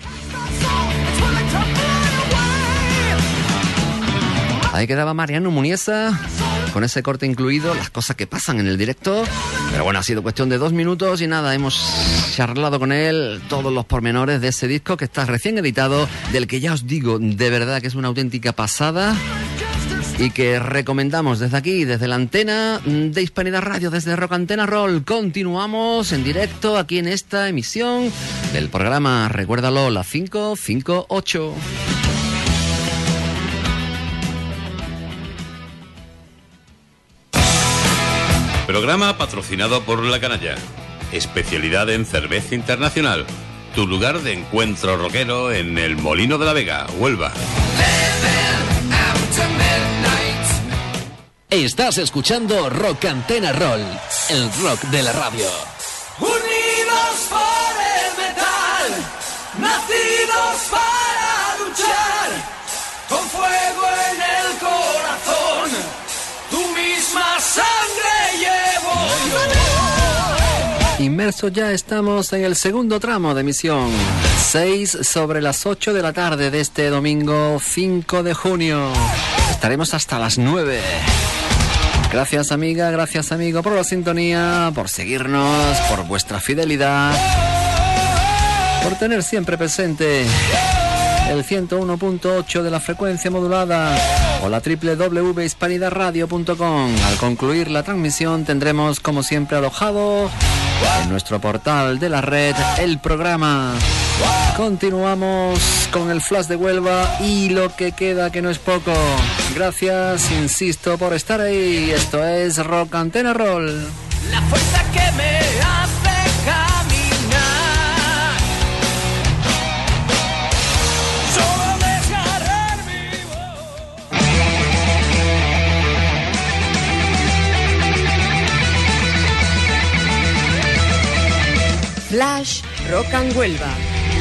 Ahí quedaba Mariano Muniesa, con ese corte incluido, las cosas que pasan en el directo. Pero bueno, ha sido cuestión de dos minutos y nada, hemos charlado con él todos los pormenores de ese disco que está recién editado, del que ya os digo, de verdad que es una auténtica pasada. Y que recomendamos desde aquí, desde la antena de Hispanidad Radio, desde Rock Antena Roll. Continuamos en directo aquí en esta emisión del programa, recuérdalo, la cinco cinco ocho. Programa patrocinado por La Canalla. Especialidad en cerveza internacional. Tu lugar de encuentro rockero en el Molino de la Vega, Huelva. Estás escuchando Rock Antena Roll, el rock de la radio. Unidos por el metal, nacidos para luchar, con fuego en el corazón, tu misma sangre llevo yo. Inmersos ya estamos en el segundo tramo de emisión. seis sobre las ocho de la tarde de este domingo cinco de junio. Estaremos hasta las nueve. Gracias amiga, gracias amigo por la sintonía, por seguirnos, por vuestra fidelidad, por tener siempre presente el ciento uno punto ocho de la frecuencia modulada o la doble u doble u doble u punto hispanidad radio punto com. Al concluir la transmisión tendremos como siempre alojado en nuestro portal de la red el programa. Continuamos con el Flash de Huelva y lo que queda, que no es poco. Gracias, insisto, por estar ahí. Esto es Rock Antena Roll. La fuerza que me hace caminar, solo desgarrar mi voz. Flash Rock and Huelva.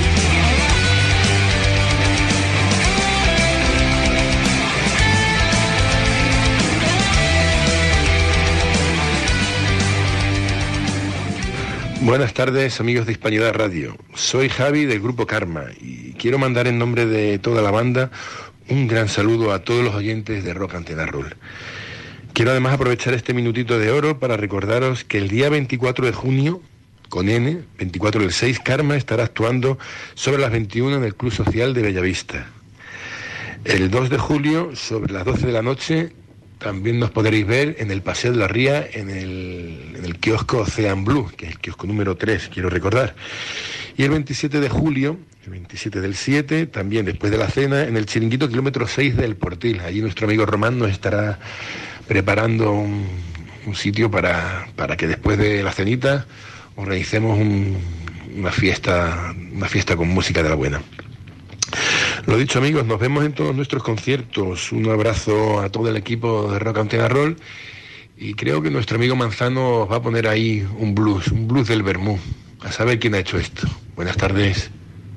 Buenas tardes, amigos de Hispanidad Radio. Soy Javi del Grupo Karma y quiero mandar en nombre de toda la banda un gran saludo a todos los oyentes de Rock Antena Roll. Quiero además aprovechar este minutito de oro para recordaros que el día veinticuatro de junio, con N, veinticuatro del seis, Karma estará actuando sobre las veintiuna en el Club Social de Bellavista. El dos de julio, sobre las doce de la noche, también nos podréis ver en el Paseo de la Ría, en el, en el kiosco Ocean Blue, que es el kiosco número tres, quiero recordar. Y el veintisiete de julio, el veintisiete del siete, también después de la cena, en el Chiringuito kilómetro seis del Portil. Allí nuestro amigo Román nos estará preparando un, un sitio para, para que después de la cenita organicemos un, una fiesta, una fiesta con música de la buena. Lo dicho, amigos, nos vemos en todos nuestros conciertos. Un abrazo a todo el equipo de Rock Antena Roll y creo que nuestro amigo Manzano os va a poner ahí un blues, un blues del Bermú. A saber quién ha hecho esto. Buenas tardes.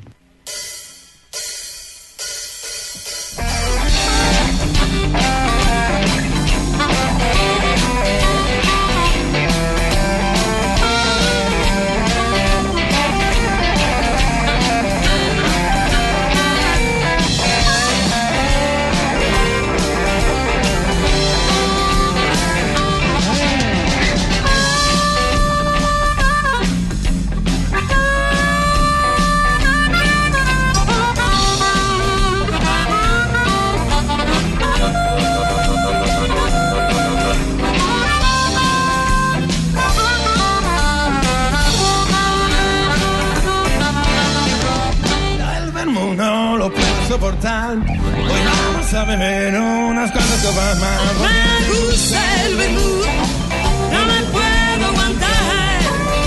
soportar. Hoy vamos a beber unas cuantas copas más. Me gusta el vermú, no me puedo aguantar.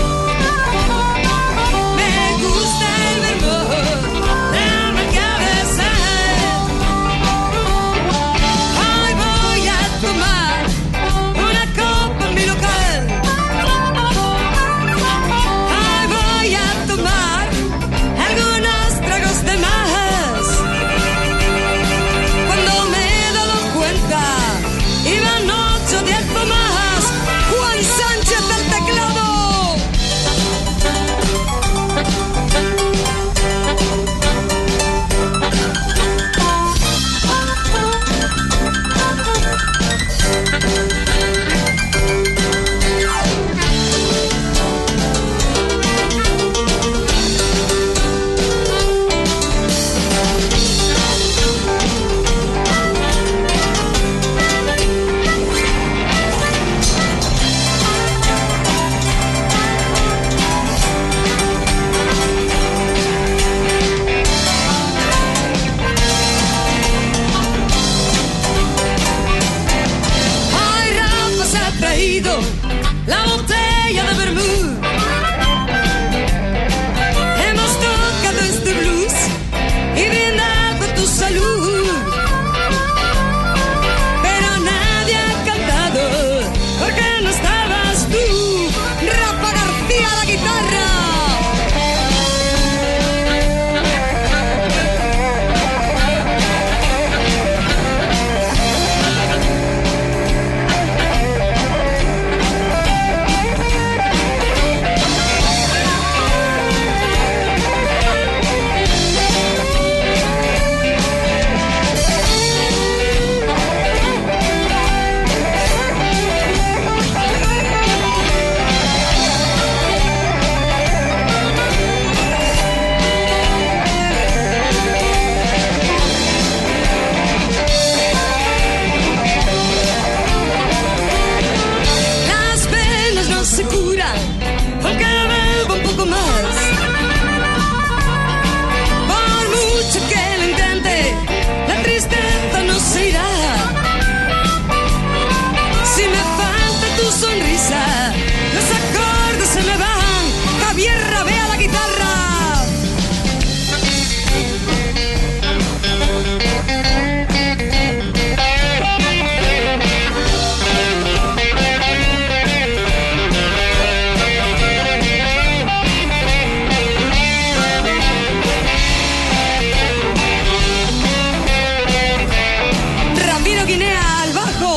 Me gusta el vermú, no me cabe sed. Hoy voy a tomar una copa en mi local. Hoy voy a tomar algunos tragos de más. Cuando me he dado cuenta, iban ocho, diez más. Juan Sánchez del teclado. La botella de vermú. Hemos tocado este blues y brindado tu salud, pero nadie ha cantado porque no estabas tú. Rafa García a la guitarra.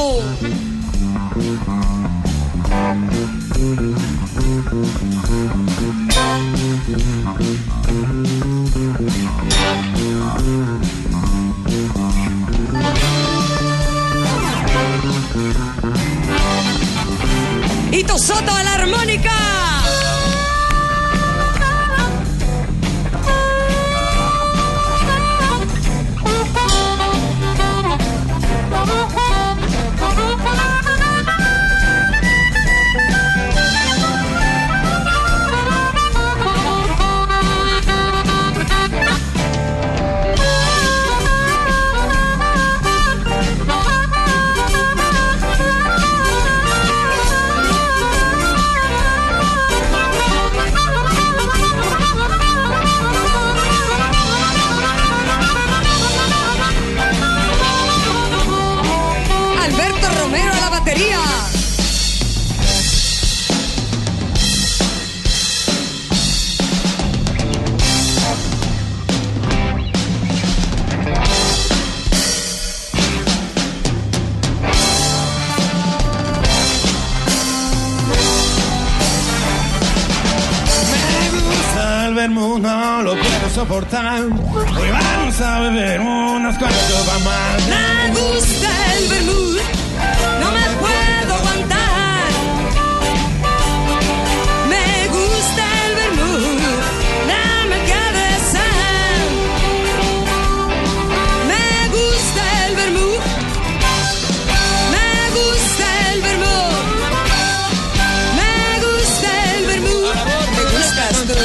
Thank you. Hito Soto a la armónica. No lo puedo soportar. Hoy vamos a beber unas cuantas copas más. Me gusta el vermut, no me puedo aguantar. Me gusta el vermut, no me quede ser. Me gusta el vermut, me gusta el vermut, me gusta el vermut. Me gustas tú.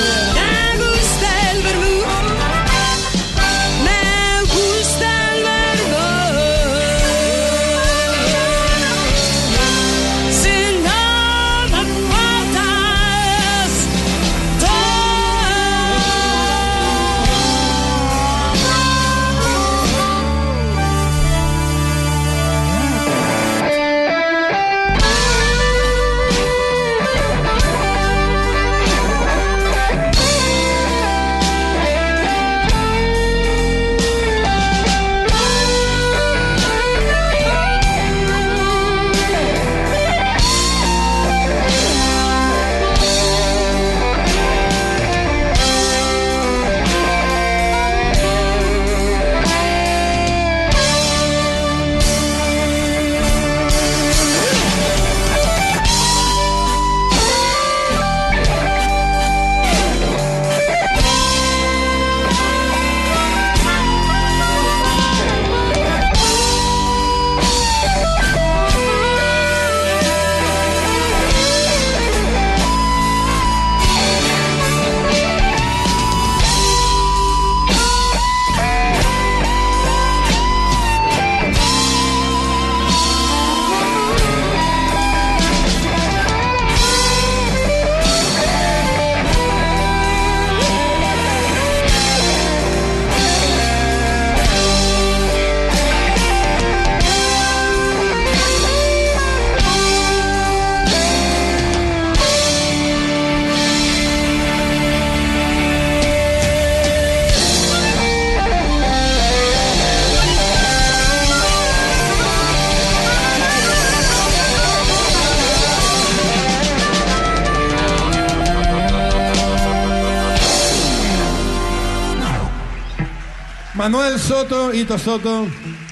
Manuel Soto, Hito Soto.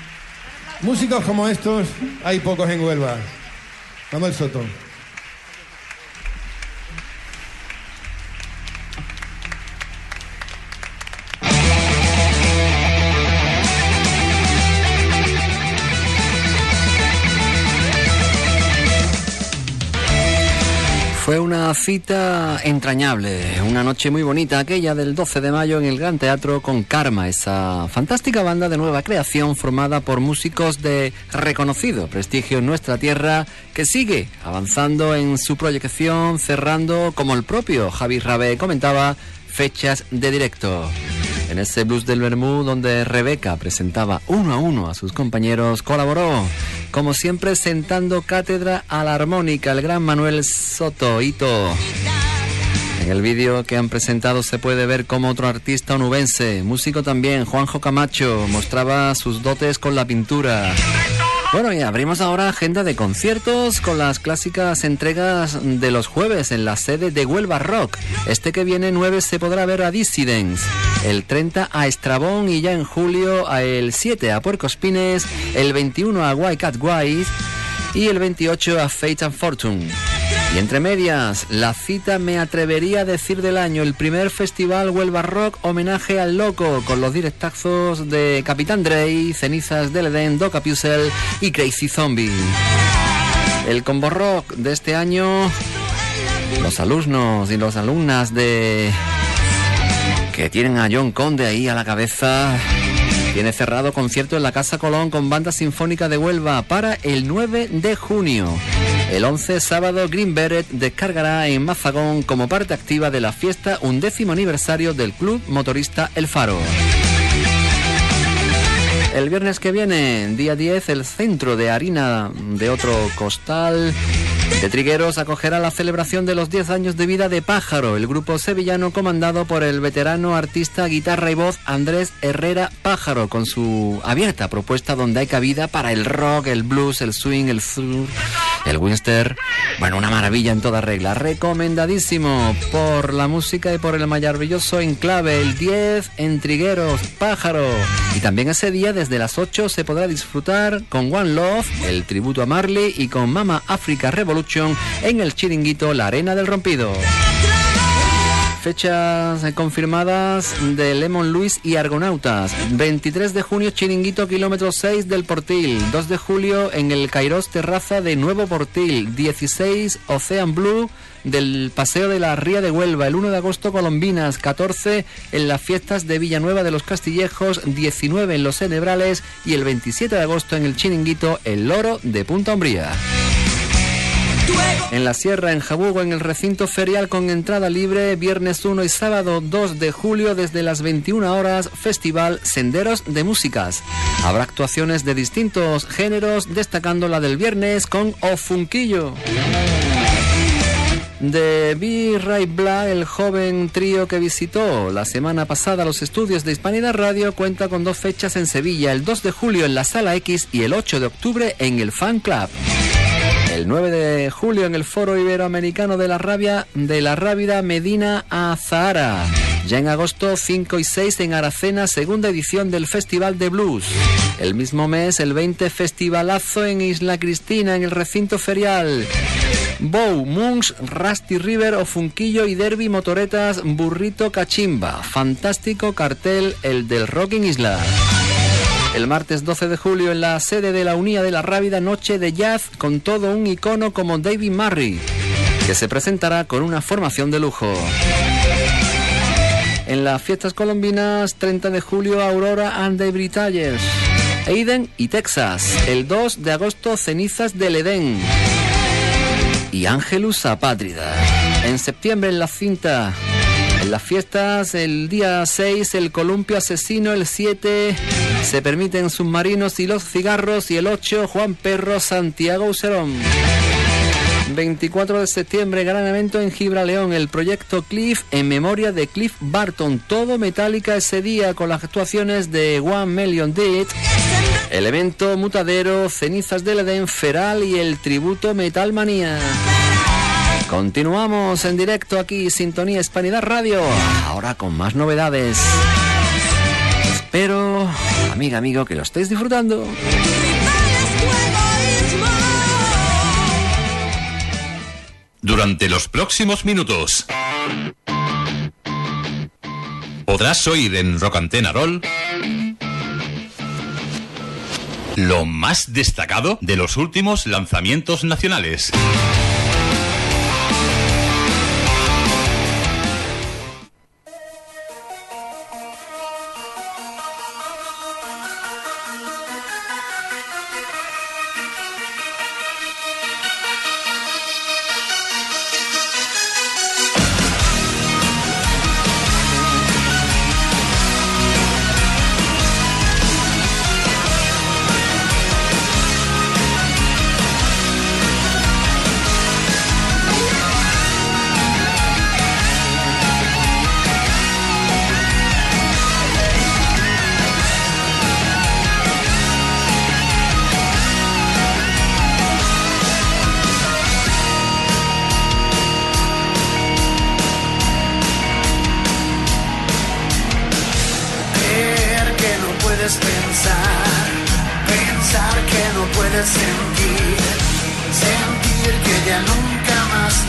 Músicos como estos hay pocos en Huelva. Manuel Soto. Fue una cita entrañable, una noche muy bonita, aquella del doce de mayo en el Gran Teatro con Karma, esa fantástica banda de nueva creación formada por músicos de reconocido prestigio en nuestra tierra, que sigue avanzando en su proyección, cerrando, como el propio Javi Rabé comentaba, fechas de directo. En ese blues del Bermú, donde Rebeca presentaba uno a uno a sus compañeros, colaboró, como siempre, sentando cátedra a la armónica, el gran Manuel Soto, Hito. En el vídeo que han presentado se puede ver como otro artista onubense, músico también, Juanjo Camacho, mostraba sus dotes con la pintura. Bueno, y abrimos ahora agenda de conciertos con las clásicas entregas de los jueves en la sede de Huelva Rock. Este que viene nueve se podrá ver a Dissidents, el treinta a Estrabón y ya en julio a el siete a Puercospines, el veintiuno a White Cat Wise y el veintiocho a Fate and Fortune. Y entre medias, la cita me atrevería a decir del año, el primer festival Huelva Rock homenaje al loco, con los directazos de Capitán Dre, Cenizas del Edén, Doca Puzzle y Crazy Zombie. El combo rock de este año, los alumnos y las alumnas de que tienen a John Conde ahí a la cabeza, tiene cerrado concierto en la Casa Colón con Banda Sinfónica de Huelva para el nueve de junio. El once, sábado, Green Beret descargará en Mazagón como parte activa de la fiesta undécimo aniversario del Club Motorista El Faro. El viernes que viene, día diez, el Centro de Harina de Otro Costal de Trigueros acogerá la celebración de los diez años de vida de Pájaro, el grupo sevillano comandado por el veterano artista, guitarra y voz Andrés Herrera Pájaro, con su abierta propuesta donde hay cabida para el rock, el blues, el swing, el sur, el western. Bueno, una maravilla en toda regla. Recomendadísimo por la música y por el maravilloso enclave. El diez en Trigueros, Pájaro. Y también ese día desde las ocho se podrá disfrutar con One Love, el tributo a Marley, y con Mama Africa Revolution en el chiringuito La Arena del Rompido. Fechas confirmadas de Lemon Luis y Argonautas. veintitrés de junio, chiringuito kilómetro seis del Portil. dos de julio en el Kairos Terraza de Nuevo Portil. dieciséis, Ocean Blue del Paseo de la Ría de Huelva. El uno de agosto, Colombinas. catorce en las fiestas de Villanueva de los Castillejos. diecinueve en Los Cenebrales. Y el veintisiete de agosto en el chiringuito El Loro de Punta Umbría. En la Sierra, en Jabugo, en el recinto ferial con entrada libre, viernes uno y sábado dos de julio desde las veintiuna horas, Festival Senderos de Músicas. Habrá actuaciones de distintos géneros, destacando la del viernes con O Funquillo. De B-Ray Black, el joven trío que visitó la semana pasada los estudios de Hispanidad Radio, cuenta con dos fechas en Sevilla, el dos de julio en la Sala X y el ocho de octubre en el Fan Club. El nueve de julio en el Foro Iberoamericano de la Rabia de la Rábida Medina Azahara. Ya en agosto cinco y seis en Aracena, segunda edición del Festival de Blues. El mismo mes, el veinte, festivalazo en Isla Cristina, en el recinto ferial. Bow, Munks, Rusty River, Ofunquillo y Derby, Motoretas, Burrito, Cachimba. Fantástico cartel el del Rocking Isla. El martes doce de julio en la sede de la Unía de la Rábida, noche de jazz con todo un icono como David Murray, que se presentará con una formación de lujo. En las fiestas colombinas, treinta de julio, Aurora and the Britagers, Aiden y Texas. El dos de agosto, Cenizas del Edén y Ángelus Apátrida. En septiembre en la cinta, en las fiestas, el día seis, el Columpio Asesino, el siete, se permiten submarinos y los cigarros, y el ocho, Juan Perro, Santiago Userón. veinticuatro de septiembre, gran evento en Gibraleón, el proyecto Cliff en memoria de Cliff Barton, todo Metallica ese día con las actuaciones de One Million Dead, el evento Mutadero, Cenizas del Edén, Feral y el tributo Metal Manía. Continuamos en directo aquí, Sintonía Hispanidad Radio, ahora con más novedades. Espero, amiga, amigo, que lo estéis disfrutando. Durante los próximos minutos podrás oír en Rock Antena Roll lo más destacado de los últimos lanzamientos nacionales. Sentir, sentir que ya nunca más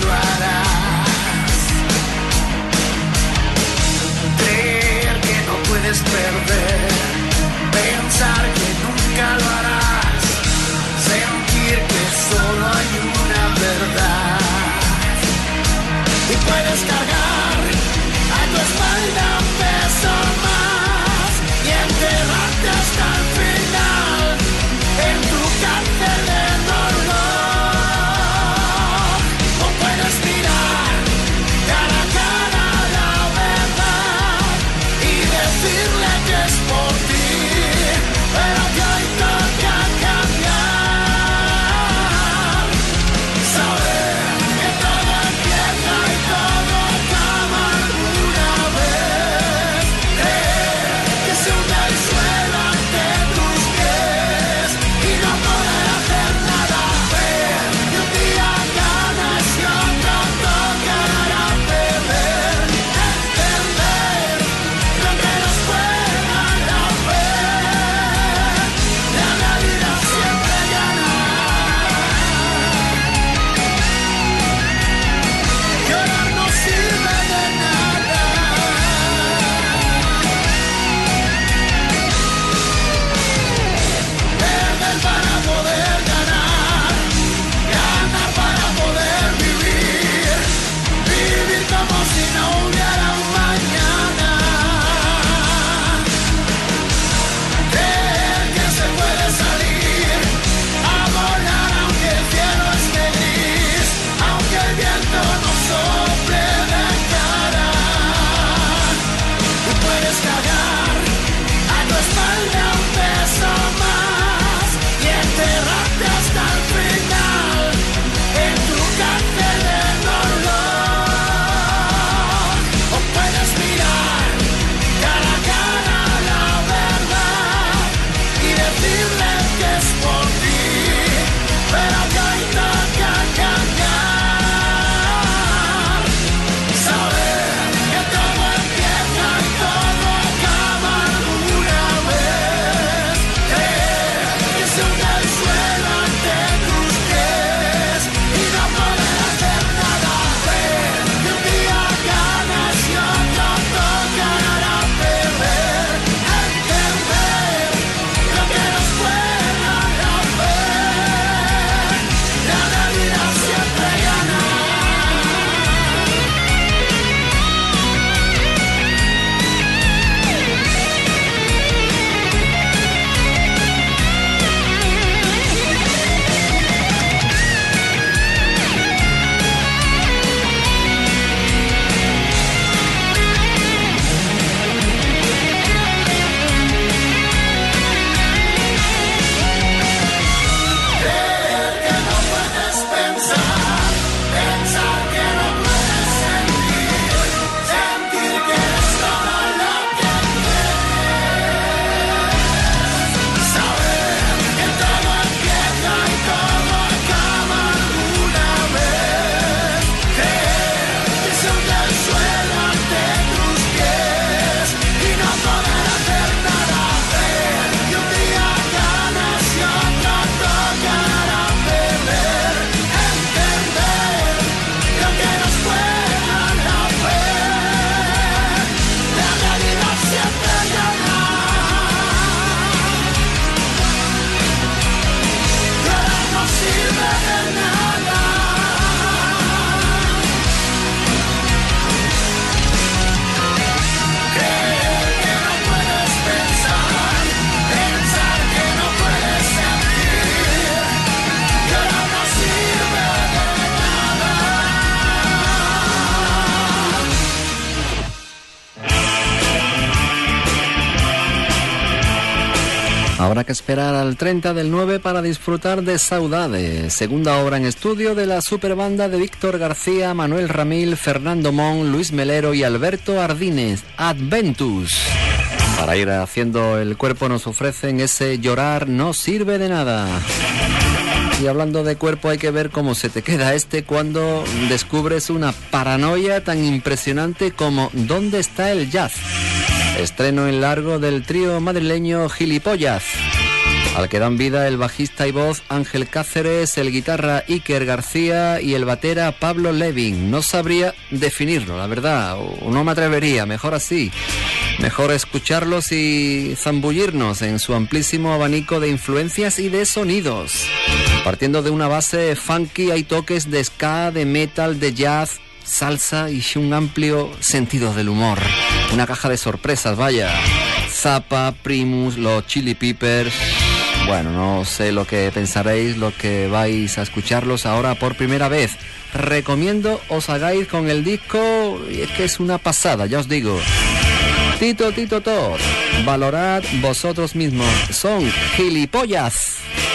Habrá que esperar al treinta del nueve para disfrutar de Saudade, segunda obra en estudio de la superbanda de Víctor García, Manuel Ramil, Fernando Mon, Luis Melero y Alberto Ardínez, Adventus. Para ir haciendo el cuerpo nos ofrecen ese Llorar no sirve de nada. Y hablando de cuerpo, hay que ver cómo se te queda este cuando descubres una paranoia tan impresionante como ¿Dónde está el jazz? Estreno en largo del trío madrileño Gilipollas, al que dan vida el bajista y voz Ángel Cáceres, el guitarra Iker García y el batera Pablo Levin. No sabría definirlo, la verdad, o no me atrevería, mejor así. Mejor escucharlos y zambullirnos en su amplísimo abanico de influencias y de sonidos. Partiendo de una base funky hay toques de ska, de metal, de jazz, salsa y un amplio sentido del humor. Una caja de sorpresas, vaya. Zappa, Primus, los Chili Peppers. Bueno, no sé lo que pensaréis, lo que vais a escucharlos ahora por primera vez. Recomiendo os hagáis con el disco, y es que es una pasada, ya os digo. Tito, Tito, Tot, valorad vosotros mismos, son Gilipollas.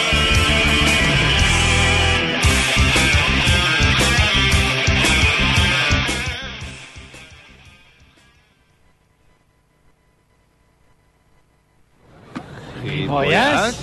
¿Gilipollas?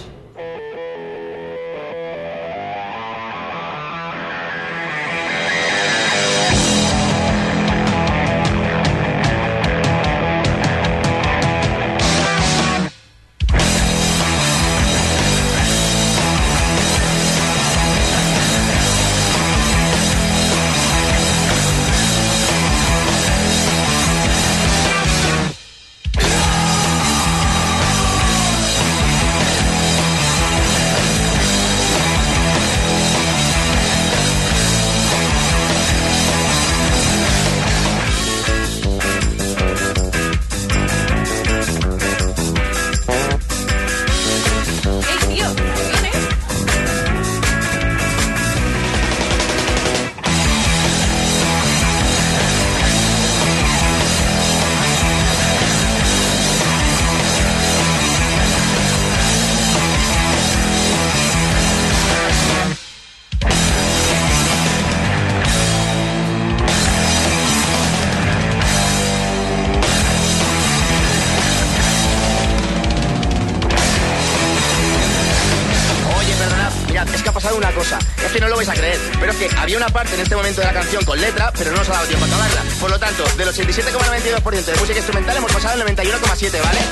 Una cosa, es que no lo vais a creer, pero es que había una parte en este momento de la canción con letra, pero no nos ha dado tiempo a acabarla. Por lo tanto, del ochenta y siete coma noventa y dos por ciento de música instrumental hemos pasado al noventa y uno coma siete, ¿vale?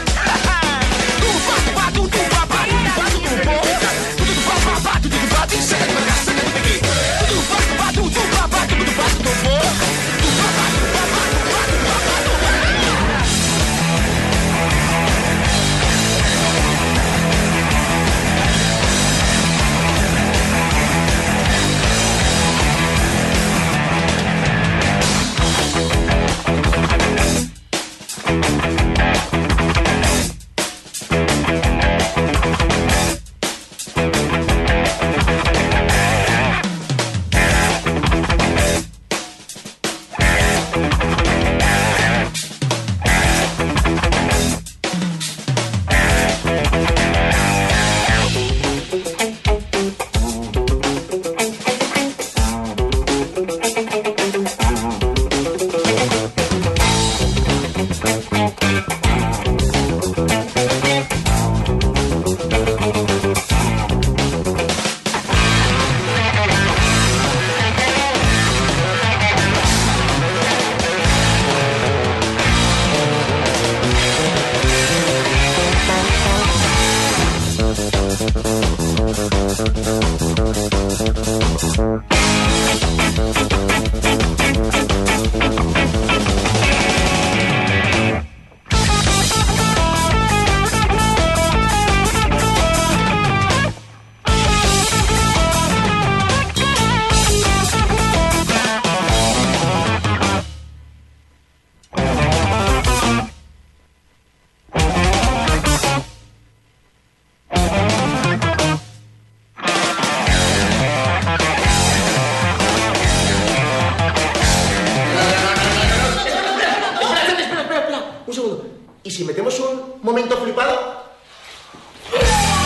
¿Y si metemos un momento flipado?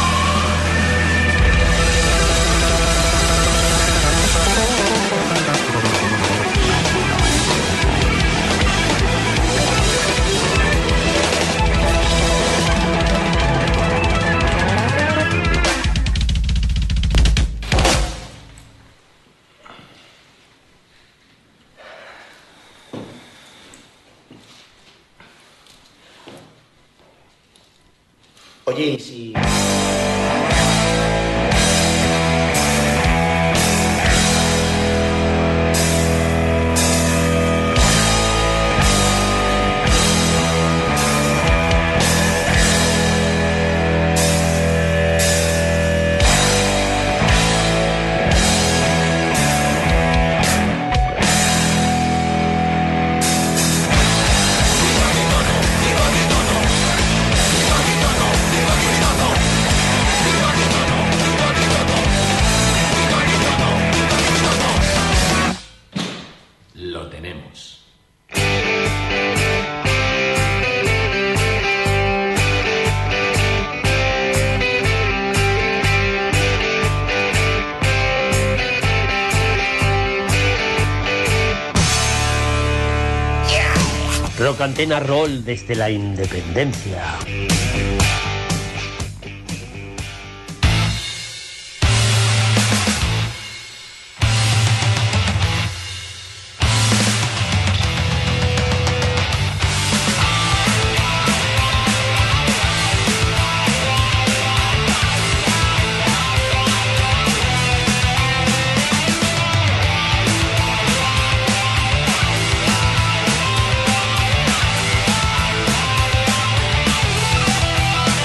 Oye, y si... Lo tenemos. Rock Antena Roll desde la independencia. Yeah.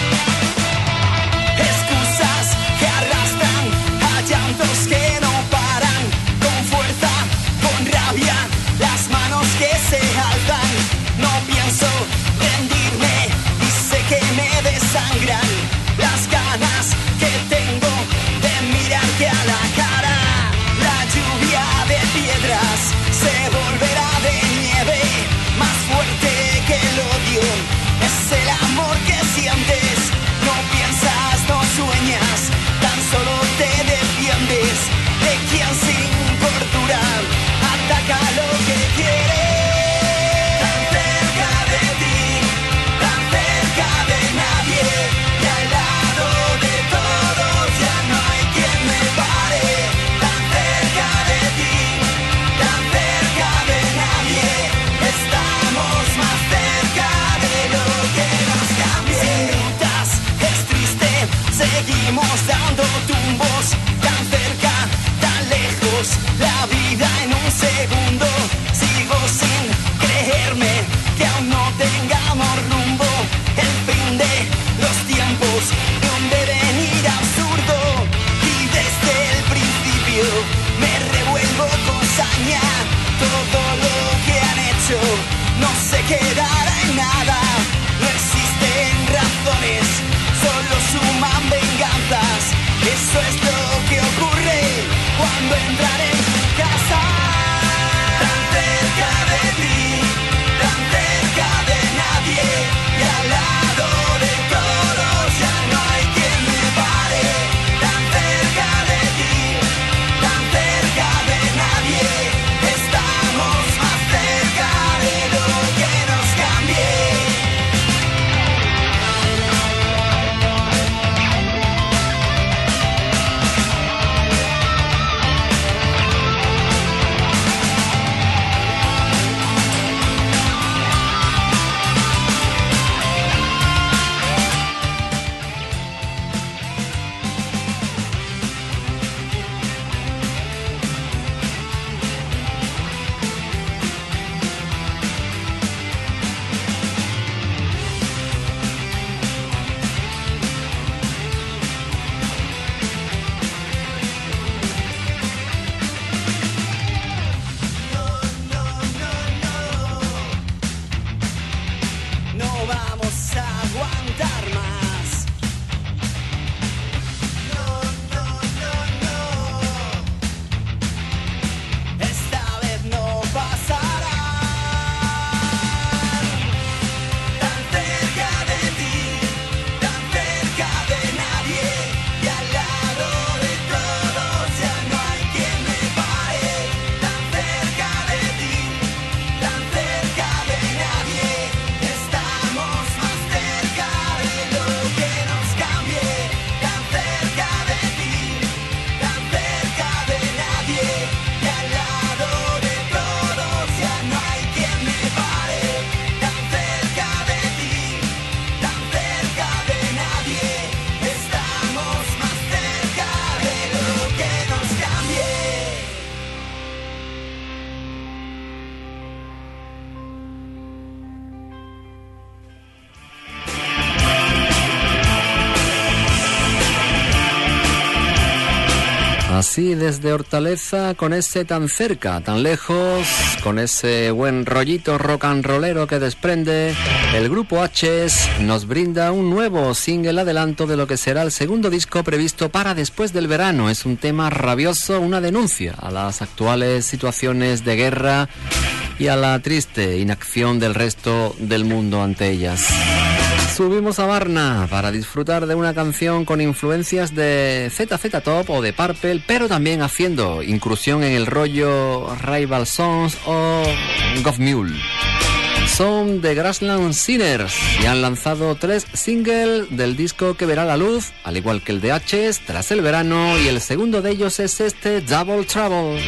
Así desde Hortaleza, con ese tan cerca, tan lejos, con ese buen rollito rock and rollero que desprende, el grupo Haches nos brinda un nuevo single adelanto de lo que será el segundo disco previsto para después del verano. Es un tema rabioso, una denuncia a las actuales situaciones de guerra y a la triste inacción del resto del mundo ante ellas. Subimos a Varna para disfrutar de una canción con influencias de Z Z Top o de Purple, pero también haciendo incursión en el rollo Rival Sons o Gothmule. Son The Grassland Sinners y han lanzado tres singles del disco que verá la luz, al igual que el de Haches, tras el verano, y el segundo de ellos es este, Double Trouble.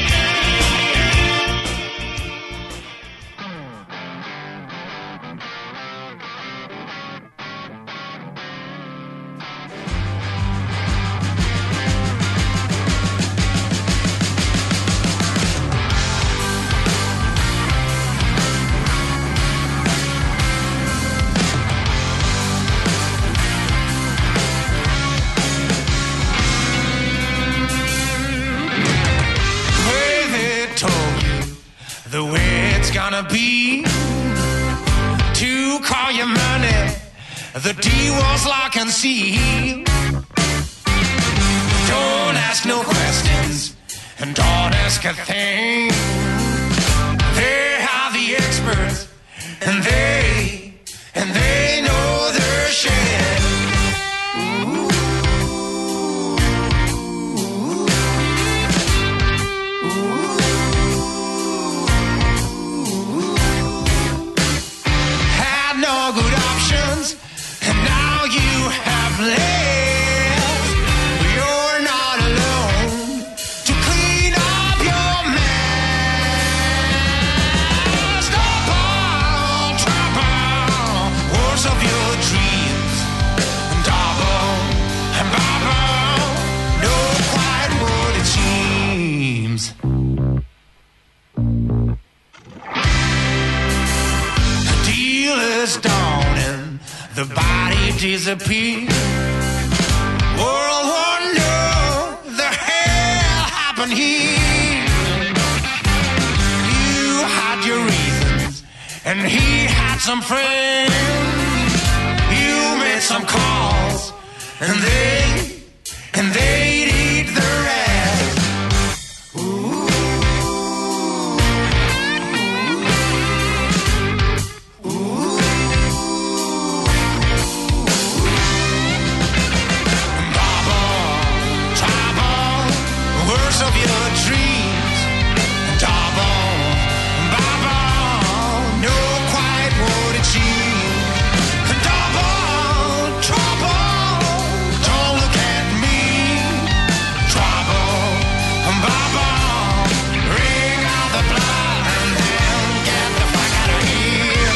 Be to call your money, the deal was lock and seal. Don't ask no questions and don't ask a thing. They are the experts and they and they know their shit. Ooh. Good options, and now you have left. You're not alone to clean up your mess. Double trouble, words of your dreams. Double and bubble, know quite what it seems. The deal is done. The body disappeared. World War No, the hell happened here. You had your reasons, and he had some friends. You made some calls, and they, and they did the rest. Ooh. Of your dreams, double, bubble, know quite what it seems. Double trouble, don't look at me. Trouble, bubble, ring out the blood and then get the fuck out of here.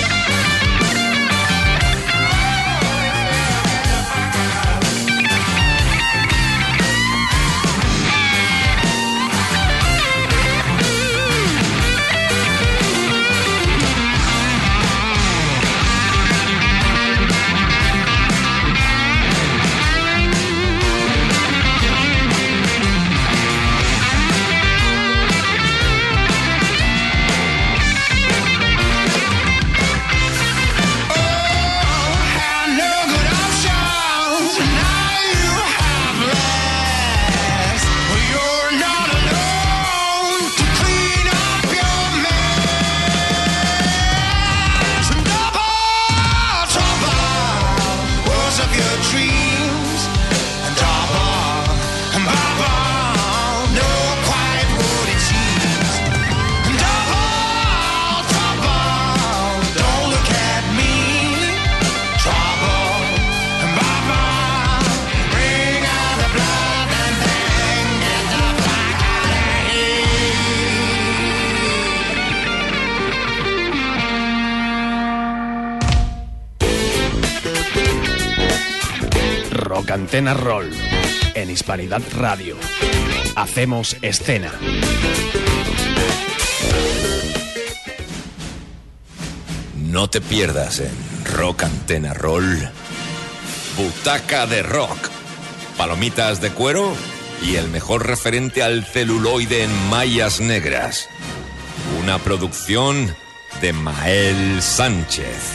Antena Roll, en Hispanidad Radio. Hacemos escena. No te pierdas en Rock Antena Roll, Butaca de Rock, palomitas de cuero y el mejor referente al celuloide en mallas negras. Una producción de Mael Sánchez.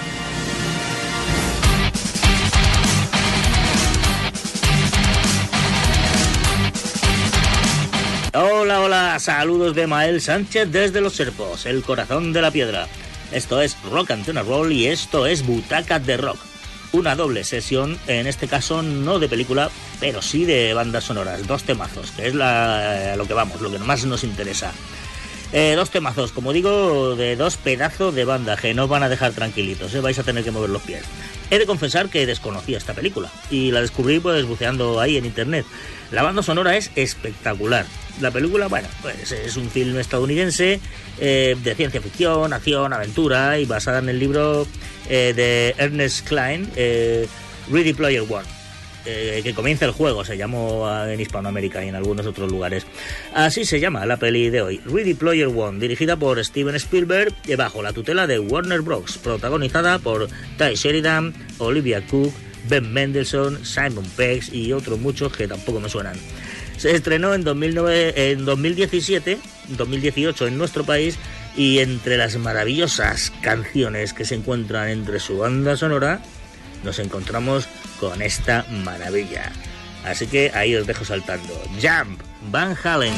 Hola, hola, saludos de Mael Sánchez desde Los Serpos, el corazón de la piedra. Esto es Rock and Roll y esto es Butacas de Rock. Una doble sesión, en este caso no de película, pero sí de bandas sonoras. Dos temazos, que es la, lo que vamos, lo que más nos interesa. Eh, dos temazos, como digo, de dos pedazos de banda que no os van a dejar tranquilitos, ¿eh? Vais a tener que mover los pies. He de confesar que desconocía esta película y la descubrí pues buceando ahí en internet. La banda sonora es espectacular. La película, bueno, pues es un film estadounidense eh, de ciencia ficción, acción, aventura y basada en el libro eh, de Ernest Cline, eh, Ready Player One. Eh, que comienza el juego, se llamó en Hispanoamérica y en algunos otros lugares. Así se llama la peli de hoy, Ready Player One, dirigida por Steven Spielberg y bajo la tutela de Warner Bros., protagonizada por Ty Sheridan, Olivia Cook, Ben Mendelsohn, Simon Pegg y otros muchos que tampoco me suenan. Se estrenó en, dos mil nueve, en dos mil diecisiete, dos mil dieciocho en nuestro país, y entre las maravillosas canciones que se encuentran entre su banda sonora nos encontramos con esta maravilla. Así que ahí os dejo saltando. Jump, Van Halen.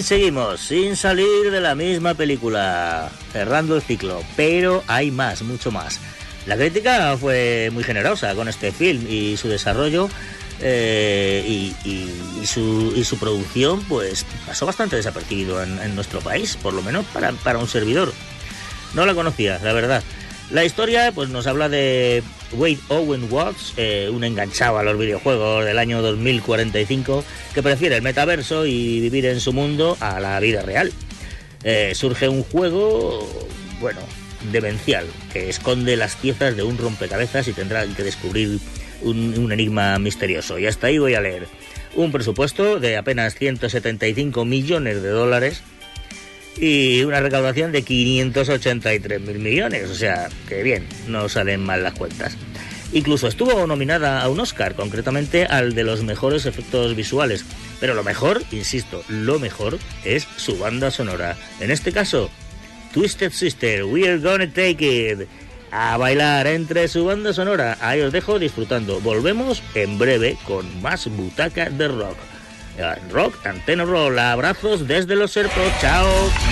seguimos, sin salir de la misma película, cerrando el ciclo, pero hay más, mucho más. La crítica fue muy generosa con este film y su desarrollo eh, y, y, y, su, y su producción pues pasó bastante desapercibido en, en nuestro país, por lo menos para, para un servidor. No la conocía, la verdad. La historia pues nos habla de Wade Owen Watts, eh, un enganchado a los videojuegos del año dos mil cuarenta y cinco, que prefiere el metaverso y vivir en su mundo a la vida real. Eh, surge un juego, bueno, demencial, que esconde las piezas de un rompecabezas y tendrá que descubrir un, un enigma misterioso. Y hasta ahí voy a leer. Un presupuesto de apenas ciento setenta y cinco millones de dólares y una recaudación de quinientos ochenta y tres mil millones, o sea, que bien, no salen mal las cuentas. Incluso estuvo nominada a un Oscar, concretamente al de los mejores efectos visuales. Pero lo mejor, insisto, lo mejor es su banda sonora. En este caso, Twisted Sister, We're Gonna Take It. A bailar entre su banda sonora. Ahí os dejo disfrutando. Volvemos en breve con más Butaca de Rock. Rock Antena Roll. Abrazos desde los Serpos. Chao.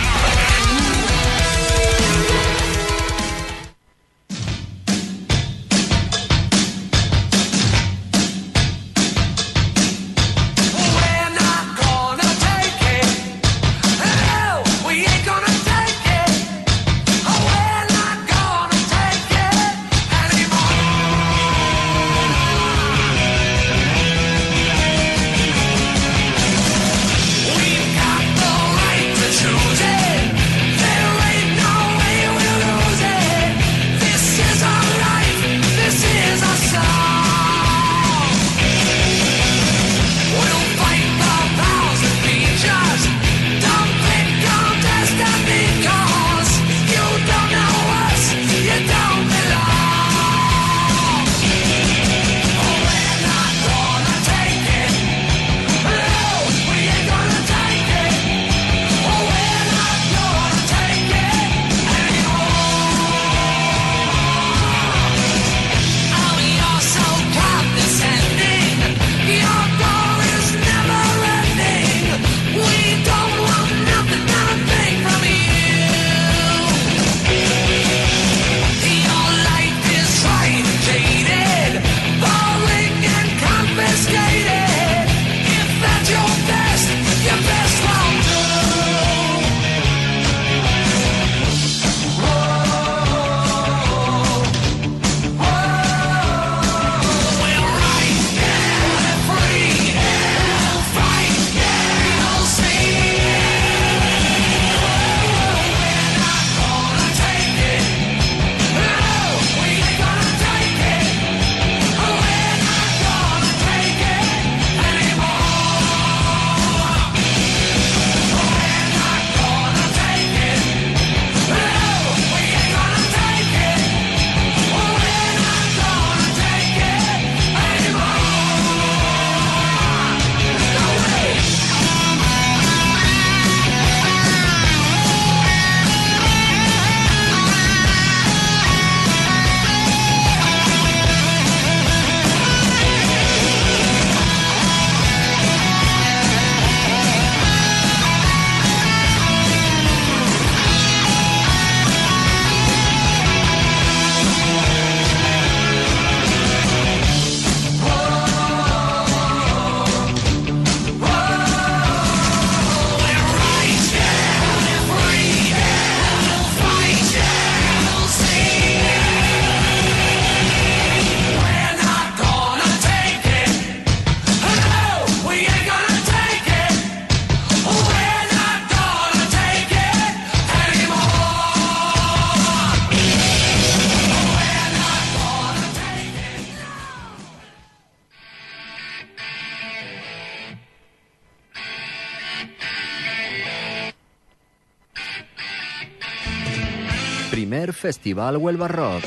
Primer Festival Huelva Rock,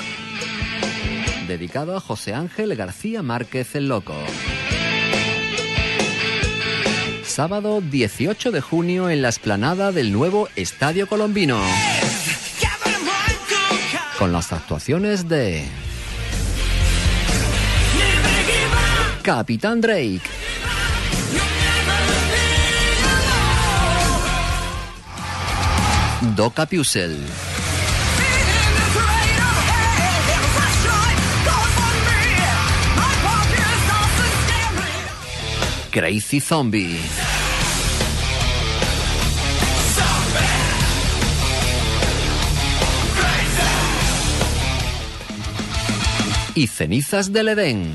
dedicado a José Ángel García Márquez el Loco. Sábado dieciocho de junio en la explanada del nuevo Estadio Colombino, con las actuaciones de Capitán Drake, Do Capusel. Crazy Zombie. Y Cenizas del Edén.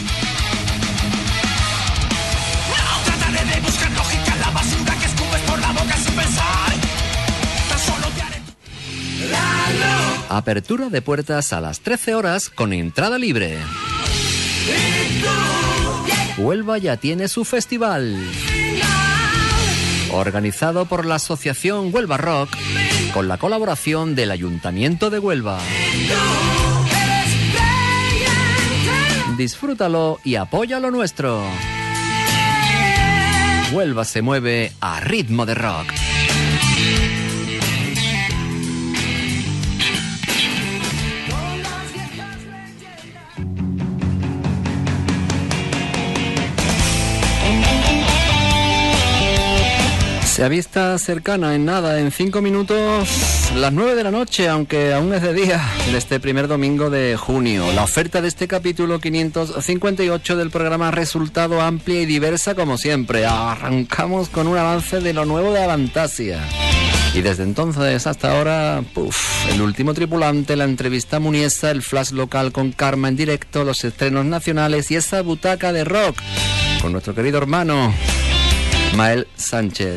Trataré de buscar lógica en la basura que escupes por la boca sin pensar. Tan solo te haré... Apertura de puertas a las trece horas con entrada libre. Huelva ya tiene su festival. Organizado por la Asociación Huelva Rock, con la colaboración del Ayuntamiento de Huelva. Disfrútalo y apoya lo nuestro. Huelva se mueve a ritmo de rock. Se avista cercana en nada, en cinco minutos, las nueve de la noche, aunque aún es de día, de este primer domingo de junio. La oferta de este capítulo quinientos cincuenta y ocho del programa ha resultado amplia y diversa como siempre. Arrancamos con un avance de lo nuevo de Avantasia. Y desde entonces hasta ahora, puff, el último tripulante, la entrevista muniesa, el flash local con Karma en directo, los estrenos nacionales y esa butaca de rock con nuestro querido hermano Mael Sánchez.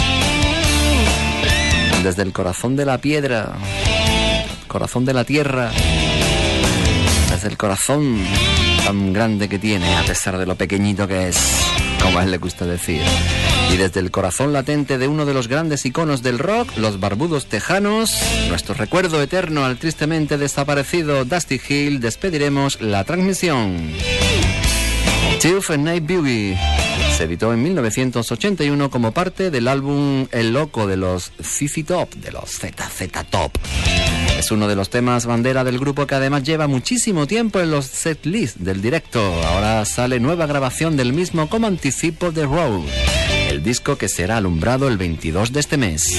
Desde el corazón de la piedra, corazón de la tierra, desde el corazón tan grande que tiene, a pesar de lo pequeñito que es, como a él le gusta decir. Y desde el corazón latente de uno de los grandes iconos del rock, los barbudos tejanos, nuestro recuerdo eterno al tristemente desaparecido Dusty Hill, despediremos la transmisión. Tooth and Night Boogie se editó en mil novecientos ochenta y uno como parte del álbum El Loco de los Z Z Top, de los Z Z Top. Es uno de los temas bandera del grupo que además lleva muchísimo tiempo en los setlists del directo. Ahora sale nueva grabación del mismo como anticipo de Road, el disco que será alumbrado el veintidós de este mes.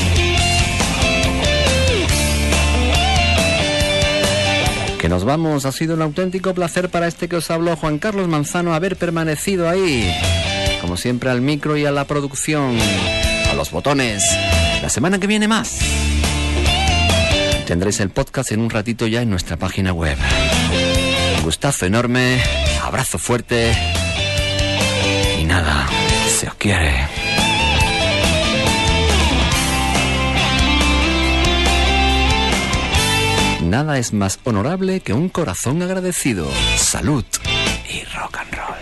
Que nos vamos, ha sido un auténtico placer para este que os habló, Juan Carlos Manzano, haber permanecido ahí, como siempre, al micro y a la producción, a los botones. La semana que viene más. Tendréis el podcast en un ratito ya en nuestra página web. Un gustazo enorme, abrazo fuerte y nada, se os quiere. Nada es más honorable que un corazón agradecido. Salud y rock and roll.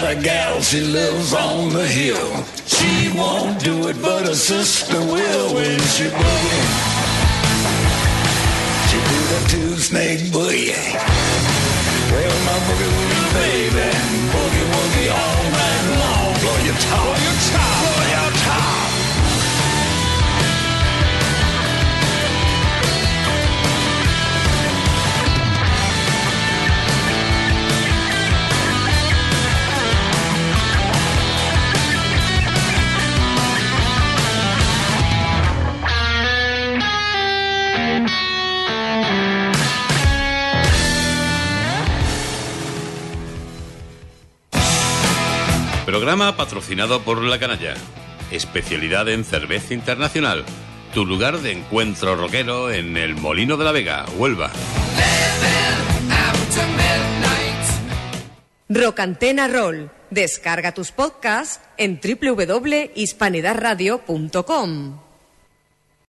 a gal, she lives on the hill. She won't do it, but her sister will when she boogie. She do the two-snake boogie. Well, my boogie woogie baby, boogie woogie all night long. Blow your top, blow your top, blow your top. Programa patrocinado por La Canalla. Especialidad en cerveza internacional. Tu lugar de encuentro rockero en el Molino de la Vega, Huelva. Rock Antena Roll. Descarga tus podcasts en doble u doble u doble u punto hispanidad radio punto com.